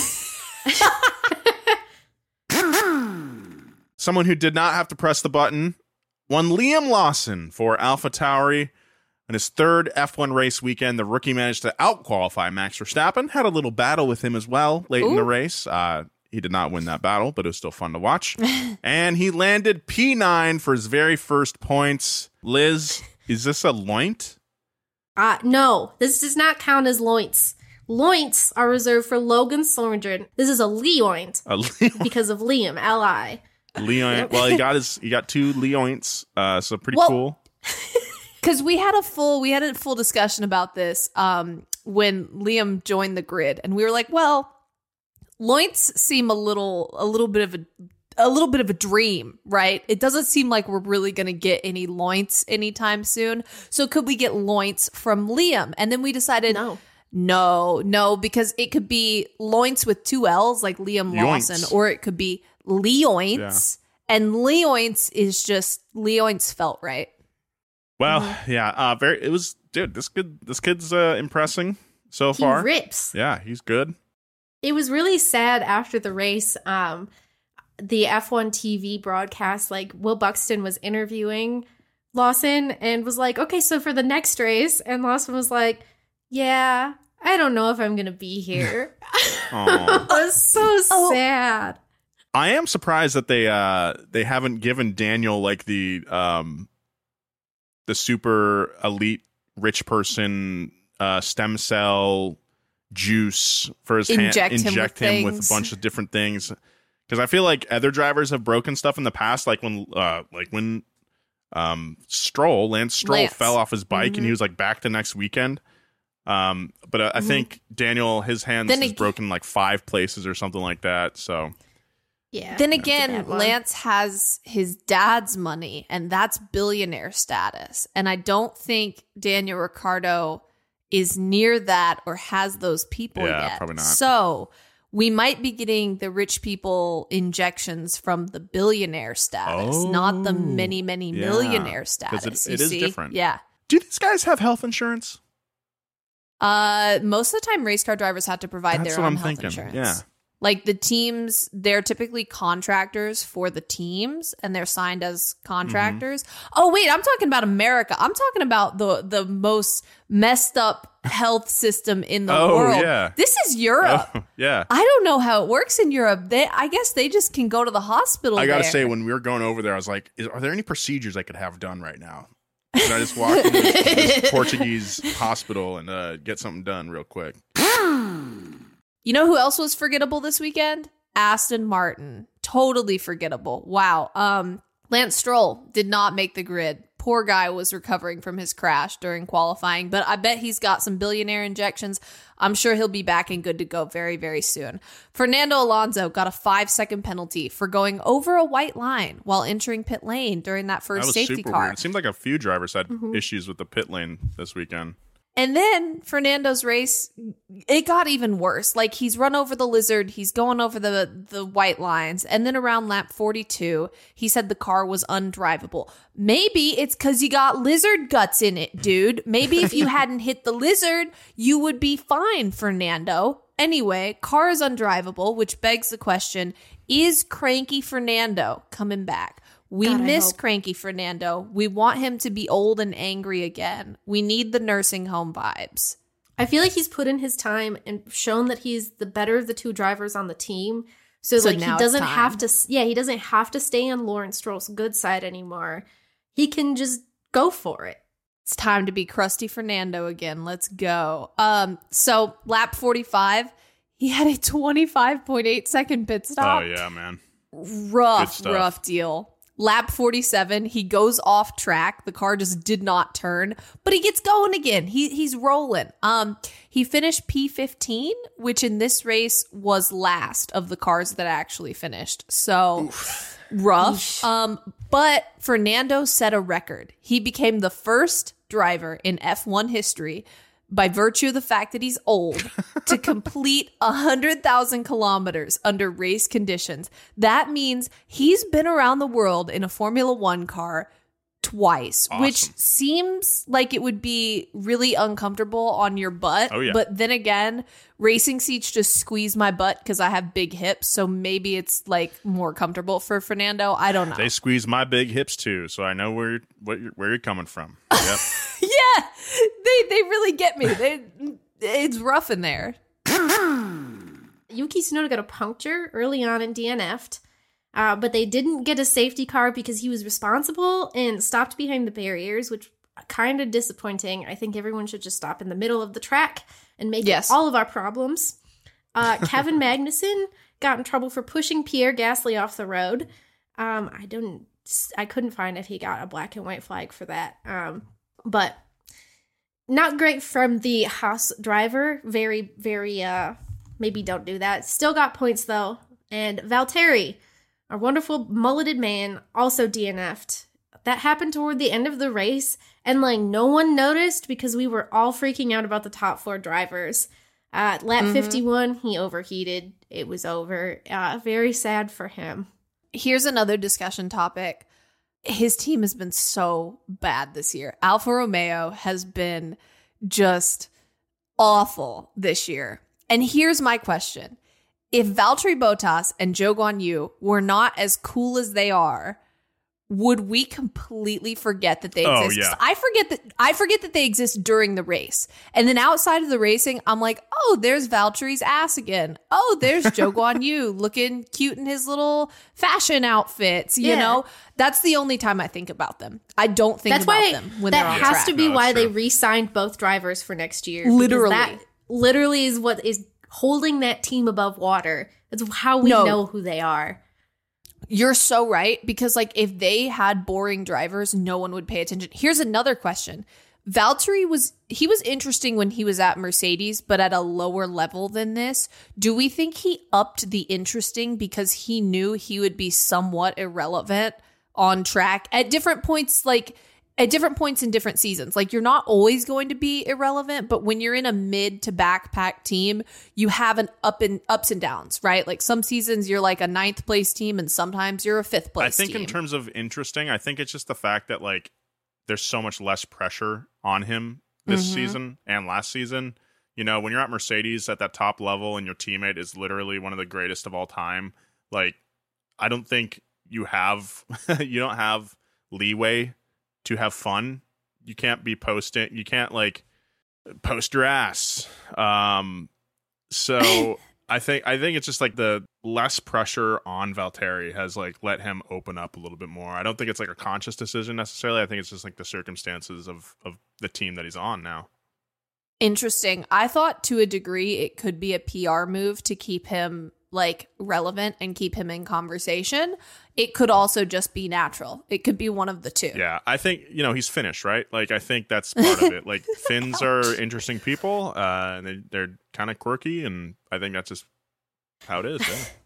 Someone who did not have to press the button won Liam Lawson for AlphaTauri. In his third F one race weekend, the rookie managed to outqualify Max Verstappen. Had a little battle with him as well late in the race. Uh, he did not win that battle, but it was still fun to watch. And he landed P nine for his very first points. Liz, is this a loint? Uh, no, this does not count as loints. Loints are reserved for Logan Sargent. This is a Leoint A Liam? because of Liam, L I. Leon. Well, he got his. He got two Leoints. Uh, so pretty Well- cool. Because we had a full we had a full discussion about this um, when Liam joined the grid, and we were like, well, loints seem a little a little bit of a a little bit of a dream, right? It doesn't seem like we're really going to get any loints anytime soon. So could we get loints from Liam? And then we decided No. no, no, because it could be loints with two L's, like Liam Yoints. Lawson, or it could be Leoints, and Leoints is just Leoints felt right. Well, Mm-hmm. yeah. Uh, very. It was, dude. This kid. This kid's uh, impressing so He far. rips. Yeah, he's good. It was really sad after the race. Um, the F one T V broadcast, like Will Buxton was interviewing Lawson and was like, okay, so for the next race. And Lawson was like, yeah, I don't know if I'm going to be here. Aw. It was so Oh. sad. I am surprised that they uh they haven't given Daniel like the um the super elite rich person uh stem cell juice for his hand, Inject him inject with him with things. a bunch of different things. Because I feel like other drivers have broken stuff in the past, like when uh like when um Stroll Lance Stroll Lance. fell off his bike and Mhm. he was like back the next weekend. Um, but uh, I Mhm. think Daniel his hands Then is ag- broken like five places or something like that. So Yeah. Then that's a again, bad one. Lance has his dad's money, and that's billionaire status. And I don't think Daniel Ricciardo is near that or has those people Yeah, yet. probably not. So we might be getting the rich people injections from the billionaire status, not the Oh, many, many yeah, millionaire 'cause status. it- you it is see? different. Yeah. do these guys have health insurance? Uh, most of the time, race car drivers have to provide That's their what own I'm health thinking. insurance. Yeah. Like the teams, they're typically contractors for the teams, and they're signed as contractors. Mm-hmm. Oh wait, I'm talking about America. I'm talking about the the most messed up health system in the oh, world. Yeah. This is Europe. Oh, yeah. I don't know how it works in Europe. They, I guess they just can go to the hospital. I gotta there. say, when we were going over there, I was like, is, "Are there any procedures I could have done right now? Can I just walk into this, this Portuguese hospital and uh, get something done real quick?" You know who else was forgettable this weekend? Aston Martin. Totally forgettable. Wow. Um, Lance Stroll did not make the grid. Poor guy was recovering from his crash during qualifying, but I bet he's got some billionaire injections. I'm sure he'll be back and good to go very, very soon. Fernando Alonso got a five-second penalty for going over a white line while entering pit lane during that first that was safety super car. Weird. It seemed like a few drivers had Mm-hmm. issues with the pit lane this weekend. And then Fernando's race, it got even worse. Like he's run over the lizard, he's going over the, the white lines. And then around lap forty-two, he said the car was undrivable. Maybe it's because you got lizard guts in it, dude. Maybe if you hadn't hit the lizard, you would be fine, Fernando. Anyway, car is undrivable, which begs the question, is Cranky Fernando coming back? We God, miss Cranky Fernando. We want him to be old and angry again. We need the nursing home vibes. I feel like he's put in his time and shown that he's the better of the two drivers on the team. So, So like now he it's doesn't time. have to yeah, he doesn't have to stay on Lawrence Stroll's good side anymore. He can just go for it. It's time to be Crusty Fernando again. Let's go. Um, so lap forty-five, he had a twenty-five point eight second pit stop. Oh, yeah, man. Good Rough, stuff. rough deal. Lap forty-seven, he goes off track. The car just did not turn, but he gets going again. He he's rolling. Um, he finished P fifteen, which in this race was last of the cars that actually finished. So Oof. rough. Um, but Fernando set a record. He became the first driver in F one history, by virtue of the fact that he's old, to complete one hundred thousand kilometers under race conditions. That means he's been around the world in a Formula One car twice, Awesome. which seems like it would be really uncomfortable on your butt. Oh, yeah. But then again, racing seats just squeeze my butt because I have big hips. So maybe it's like more comfortable for Fernando. I don't know. They squeeze my big hips too, so I know where what you're, where you're coming from. Yep. Yeah, they they really get me. They, it's rough in there. Yuki Tsunoda got a puncture early on and D N F'd, uh, but they didn't get a safety car because he was responsible and stopped behind the barriers, which kind of disappointing. I think everyone should just stop in the middle of the track and make Yes. it all of our problems. Uh, Kevin Magnussen got in trouble for pushing Pierre Gasly off the road. Um, I don't, I couldn't find if he got a black and white flag for that. Um, but not great from the Haas driver. Very, very, uh, maybe don't do that. Still got points though. And Valtteri, our wonderful mulleted man, also D N F'd. That happened toward the end of the race, and like no one noticed because we were all freaking out about the top four drivers. Uh, at lap mm-hmm. fifty-one, he overheated. It was over. Uh, very sad for him. Here's another discussion topic. His team has been so bad this year. Alfa Romeo has been just awful this year. And here's my question. If Valtteri Bottas and Zhou Guanyu were not as cool as they are, would we completely forget that they Oh, exist? yeah. I forget that I forget that they exist during the race. And then outside of the racing, I'm like, oh, there's Valtteri's ass again. Oh, there's Zhou Guanyu looking cute in his little fashion outfits. You Yeah. know, that's the only time I think about them. I don't think That's about why them when that they're on has track. to be No, why that's they true. re-signed both drivers for next year. because Literally. that literally is what is holding that team above water. It's how we No. know who they are. You're so right, because like if they had boring drivers, no one would pay attention. Here's another question. Valtteri was, he was interesting when he was at Mercedes, but at a lower level than this. Do we think he upped the interesting because he knew he would be somewhat irrelevant on track at different points, like at different points in different seasons? Like you're not always going to be irrelevant, but when you're in a mid to backpack team, you have an up and ups and downs, right? Like some seasons you're like a ninth place team and sometimes you're a fifth place I think team. in terms of interesting, I think it's just the fact that like there's so much less pressure on him this Mhm. season and last season. You know, when you're at Mercedes at that top level and your teammate is literally one of the greatest of all time, like, I don't think you have, you don't have leeway to have fun. You can't be posting, you can't like post your ass. Um, so I think, I think it's just like the less pressure on Valtteri has like let him open up a little bit more. I don't think it's like a conscious decision necessarily. I think it's just like the circumstances of, of the team that he's on now. Interesting. I thought to a degree it could be a P R move to keep him like relevant and keep him in conversation. It could also just be natural. It could be one of the two. Yeah, I think, you know, he's Finnish, right? Like, I think that's part of it. Like, Finns are interesting people, uh, and they, they're kind of quirky, and I think that's just how it is.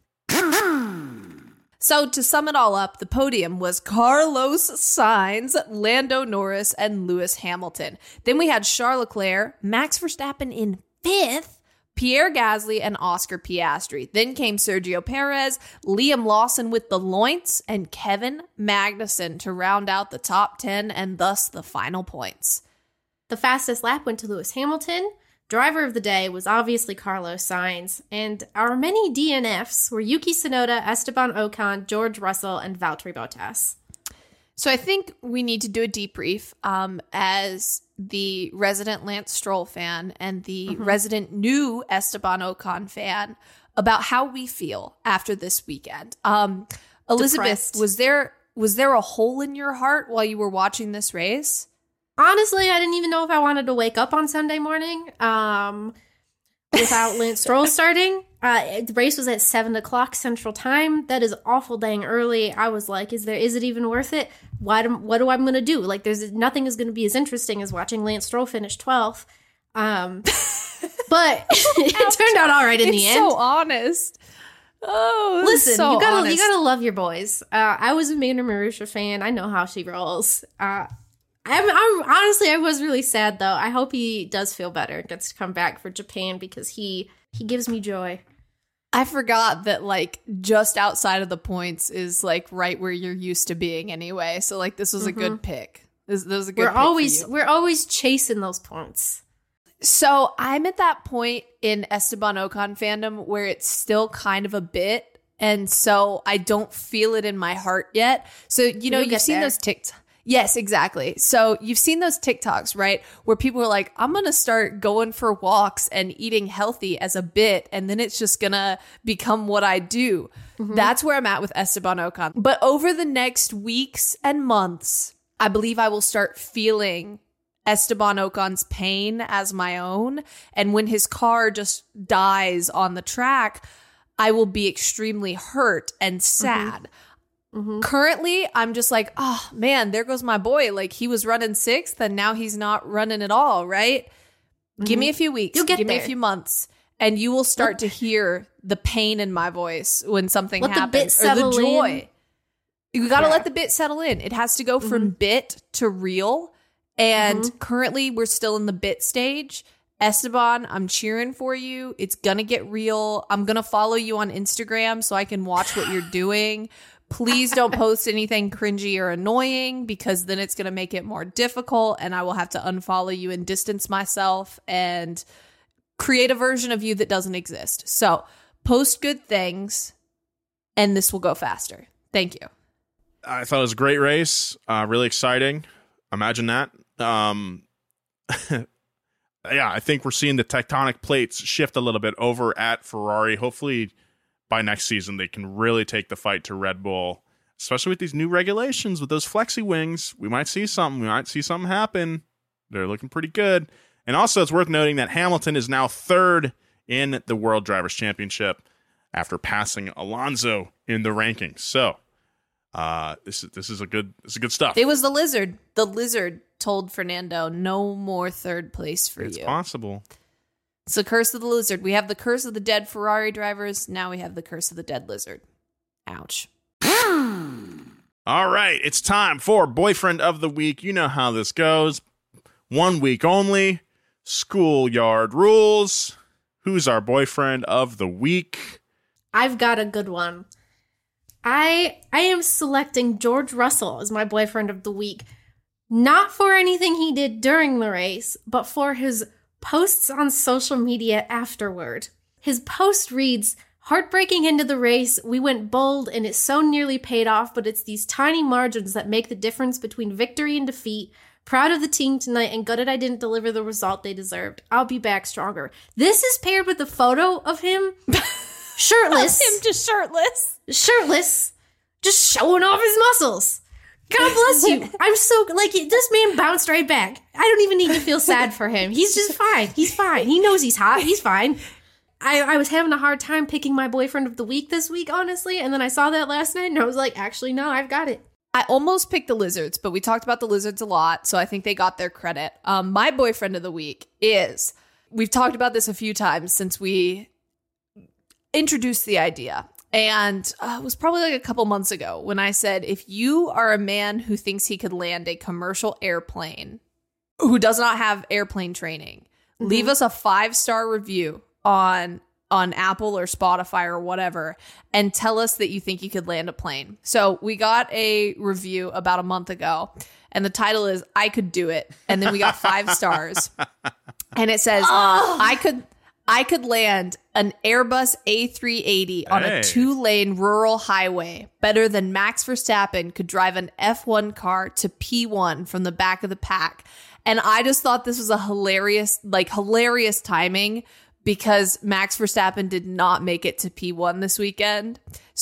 Yeah. So to sum it all up, the podium was Carlos Sainz, Lando Norris, and Lewis Hamilton. Then we had Charles Leclerc, Max Verstappen in fifth, Pierre Gasly, and Oscar Piastri. Then came Sergio Perez, Liam Lawson with the Loints, and Kevin Magnussen to round out the top ten and thus the final points. The fastest lap went to Lewis Hamilton. Driver of the day was obviously Carlos Sainz, and our many D N Fs were Yuki Tsunoda, Esteban Ocon, George Russell, and Valtteri Bottas. So I think we need to do a debrief um, as the resident Lance Stroll fan and the mm-hmm. resident new Esteban Ocon fan about how we feel after this weekend. Um, Elizabeth, Depressed. was there was there a hole in your heart while you were watching this race? Honestly, I didn't even know if I wanted to wake up on Sunday morning um, without Lance Stroll starting. Uh, the race was at seven o'clock Central Time. That is awful dang early. I was like, is there? Is it even worth it? Why do, what do I'm going to do? Like, there's nothing is going to be as interesting as watching Lance Stroll finish twelfth. Um, but it turned out all right in it's the end. So honest. Oh, listen, so you gotta honest. you gotta love your boys. Uh, I was a Amanda Marussia fan. I know how she rolls. Uh, I'm, I'm honestly, I was really sad though. I hope he does feel better and gets to come back for Japan because he he gives me joy. I forgot that like just outside of the points is like right where you're used to being anyway. So like this was mm-hmm. a good pick. This, this was a good. We're pick always for you. we're always chasing those points. So I'm at that point in Esteban Ocon fandom where it's still kind of a bit, and so I don't feel it in my heart yet. So you know, You'll you've seen there. those TikToks. Yes, exactly. So you've seen those TikToks, right? Where people are like, I'm going to start going for walks and eating healthy as a bit, and then it's just going to become what I do. Mm-hmm. That's where I'm at with Esteban Ocon. But over the next weeks and months, I believe I will start feeling Esteban Ocon's pain as my own. And when his car just dies on the track, I will be extremely hurt and sad. Mm-hmm. Mm-hmm. Currently, I'm just like, oh, man, there goes my boy. Like, he was running sixth, and now he's not running at all, right? Mm-hmm. Give me a few weeks. You'll get Give there. me a few months, and you will start to hear the pain in my voice when something let happens. The bit settle or the joy. In. You got to yeah. let the bit settle in. It has to go from mm-hmm. bit to real, and mm-hmm. currently, we're still in the bit stage. Esteban, I'm cheering for you. It's going to get real. I'm going to follow you on Instagram so I can watch what you're doing. Please don't post anything cringy or annoying because then it's going to make it more difficult and I will have to unfollow you and distance myself and create a version of you that doesn't exist. So post good things and this will go faster. Thank you. I thought it was a great race. Uh, really exciting. Imagine that. Um, yeah, I think we're seeing the tectonic plates shift a little bit over at Ferrari. Hopefully by next season, they can really take the fight to Red Bull, especially with these new regulations, with those flexi wings. We might see something. We might see something happen. They're looking pretty good. And also, it's worth noting that Hamilton is now third in the World Drivers' Championship after passing Alonso in the rankings. So, uh, this is this is a good this is good stuff. It was the lizard. The lizard told Fernando, "No more third place for it's you." It's possible. It's the curse of the lizard. We have the curse of the dead Ferrari drivers. Now we have the curse of the dead lizard. Ouch. All right. It's time for Boyfriend of the Week. You know how this goes. One week only. Schoolyard rules. Who's our boyfriend of the week? I've got a good one. I I am selecting George Russell as my boyfriend of the week. Not for anything he did during the race, but for his posts on social media afterward. His post reads, "Heartbreaking into the race, we went bold and it so nearly paid off, but it's these tiny margins that make the difference between victory and defeat. Proud of the team tonight and gutted I didn't deliver the result they deserved. I'll be back stronger." This is paired with a photo of him shirtless. Him just shirtless. Shirtless. Just showing off his muscles. God bless you. I'm so, like, this man bounced right back. I don't even need to feel sad for him. He's just fine. He's fine. He knows he's hot. He's fine. I, I was having a hard time picking my boyfriend of the week this week, honestly. And then I saw that last night and I was like, actually, no, I've got it. I almost picked the Lizards, but we talked about the Lizards a lot, so I think they got their credit. Um, my boyfriend of the week is, we've talked about this a few times since we introduced the idea. And uh, it was probably like a couple months ago when I said, if you are a man who thinks he could land a commercial airplane, who does not have airplane training, mm-hmm. leave us a five-star review on on Apple or Spotify or whatever, and tell us that you think you could land a plane. So we got a review about a month ago, and the title is, "I Could Do It." And then we got five stars. And it says, oh. I could... I could land an Airbus A three eighty on hey. a two-lane rural highway better than Max Verstappen could drive an F one car to P one from the back of the pack. And I just thought this was a hilarious, like hilarious timing because Max Verstappen did not make it to P one this weekend.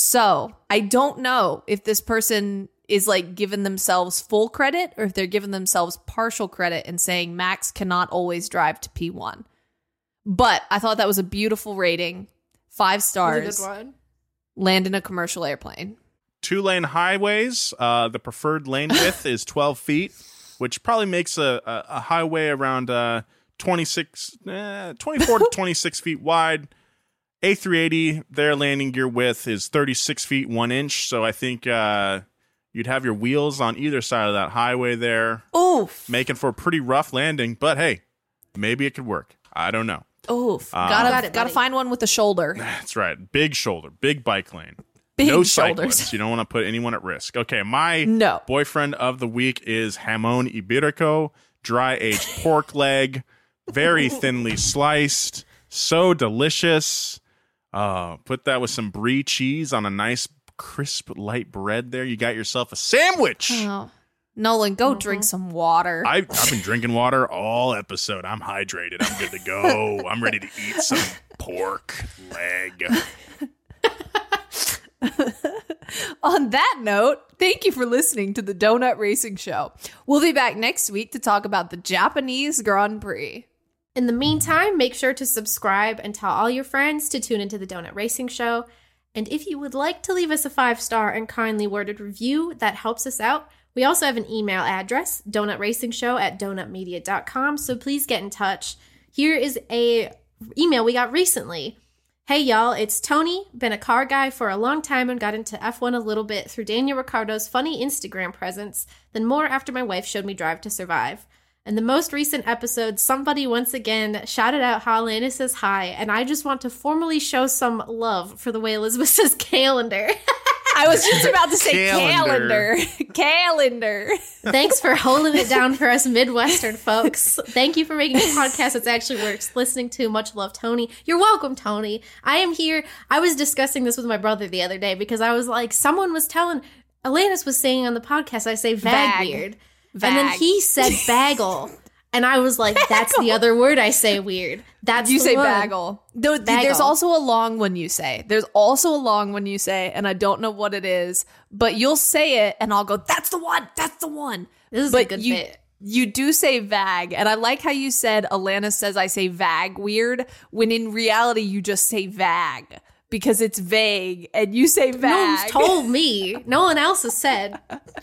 So I don't know if this person is like giving themselves full credit or if they're giving themselves partial credit and saying Max cannot always drive to P one. But I thought that was a beautiful rating. Five stars. That's a good one. Land in a commercial airplane. Two lane highways. Uh, the preferred lane width is twelve feet, which probably makes a, a, a highway around uh, twenty-six, eh, twenty-four to twenty-six feet wide. A three eighty, their landing gear width is thirty-six feet, one inch. So I think uh, you'd have your wheels on either side of that highway there. Oof. Making for a pretty rough landing. But hey, maybe it could work. I don't know. Oof. Um, gotta got it, gotta buddy. find one with a shoulder. That's right. Big shoulder, big bike lane. Big no shoulders. cyclists. You don't want to put anyone at risk. Okay, my No. boyfriend of the week is Jamon Iberico, dry-aged pork leg, very thinly sliced, so delicious. Uh, put that with some brie cheese on a nice, crisp, light bread there. You got yourself a sandwich. Oh. Nolan, go drink some water. I, I've been drinking water all episode. I'm hydrated. I'm good to go. I'm ready to eat some pork leg. On that note, thank you for listening to the Donut Racing Show. We'll be back next week to talk about the Japanese Grand Prix. In the meantime, make sure to subscribe and tell all your friends to tune into the Donut Racing Show. And if you would like to leave us a five-star and kindly worded review, that helps us out. We also have an email address, donutracingshow at donutmedia dot com, so please get in touch. Here is a email we got recently. Hey y'all, it's Tony, been a car guy for a long time and got into F one a little bit through Daniel Ricciardo's funny Instagram presence, then more after my wife showed me Drive to Survive. In the most recent episode, somebody once again shouted out how Alanis says hi, and I just want to formally show some love for the way Elizabeth says calendar. I was just about to say Calendar. calendar. Calendar. Thanks for holding it down for us Midwestern folks. Thank you for making a podcast that's actually worth listening to. Much love, Tony. You're welcome, Tony. I am here. I was discussing this with my brother the other day because I was like, someone was telling, Alanis was saying on the podcast, I say vag, Vag. weird. Vag. And then he said bagel. And I was like, that's the other word I say weird. That's You the say one. bagel. There- Bagel. There's also a long one you say. There's also a long one you say, and I don't know what it is, but you'll say it, and I'll go, that's the one. That's the one. This is but a good you, bit. You do say vag, and I like how you said Alanis says I say vag weird, when in reality you just say vag because it's vague, and you say No vag. one's told me. No one else has said.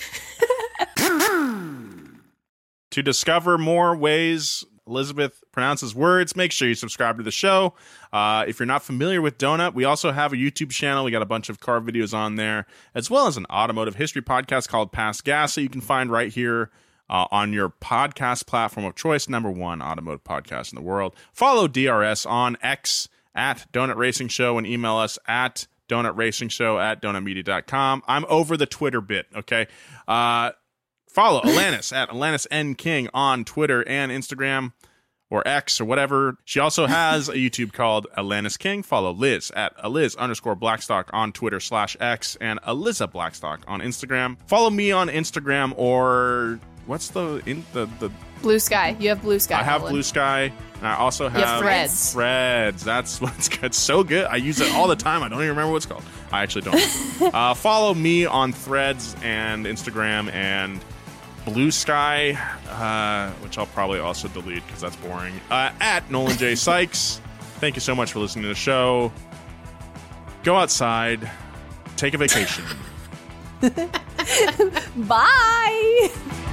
To discover more ways Elizabeth pronounces words, make sure you subscribe to the show. Uh, if you're not familiar with Donut, we also have a YouTube channel. We got a bunch of car videos on there, as well as an automotive history podcast called Past Gas that you can find right here uh, on your podcast platform of choice, number one automotive podcast in the world. Follow D R S on X at Donut Racing Show and email us at Donut Racing Show at donut media dot com. I'm over the Twitter bit, okay? Uh, follow Alanis at Alanis N King on Twitter and Instagram. or X or whatever. She also has a YouTube called Atlantis King. Follow Liz at Eliz underscore Blackstock on Twitter slash X and Eliza Blackstock on Instagram. Follow me on Instagram or what's the in the the Blue Sky. You have Blue Sky. I have Helen. Blue Sky. And I also have, have Threads. Threads. That's what's good. It's so good. I use it all the time. I don't even remember what it's called. I actually don't. uh, follow me on Threads and Instagram and Blue Sky, uh, which I'll probably also delete because that's boring, uh, at Nolan J. Sykes. Thank you so much for listening to the show. Go outside. Take a vacation. Bye!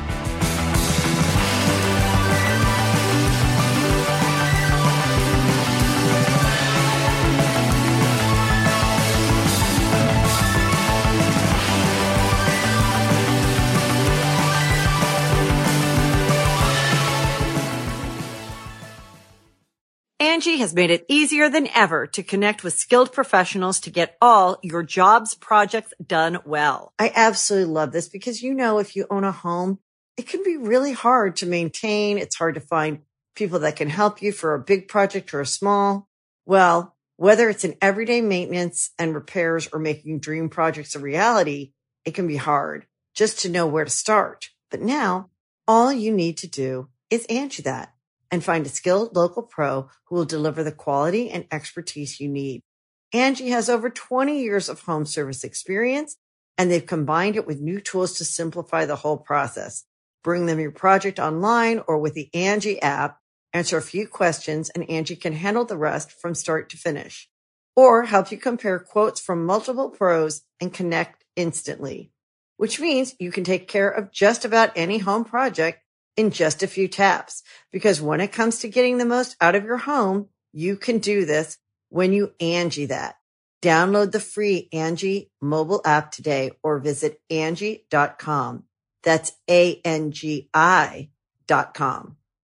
Angie has made it easier than ever to connect with skilled professionals to get all your jobs projects done well. I absolutely love this because, you know, if you own a home, it can be really hard to maintain. It's hard to find people that can help you for a big project or a small. Well, whether it's in everyday maintenance and repairs or making dream projects a reality, it can be hard just to know where to start. But now all you need to do is Angie that and find a skilled local pro who will deliver the quality and expertise you need. Angie has over twenty years of home service experience, and they've combined it with new tools to simplify the whole process. Bring them your project online or with the Angie app, answer a few questions, and Angie can handle the rest from start to finish. Or help you compare quotes from multiple pros and connect instantly, which means you can take care of just about any home project in just a few taps. Because when it comes to getting the most out of your home, you can do this when you Angie that. Download the free Angie mobile app today or visit Angie dot com. That's A N G I dot com.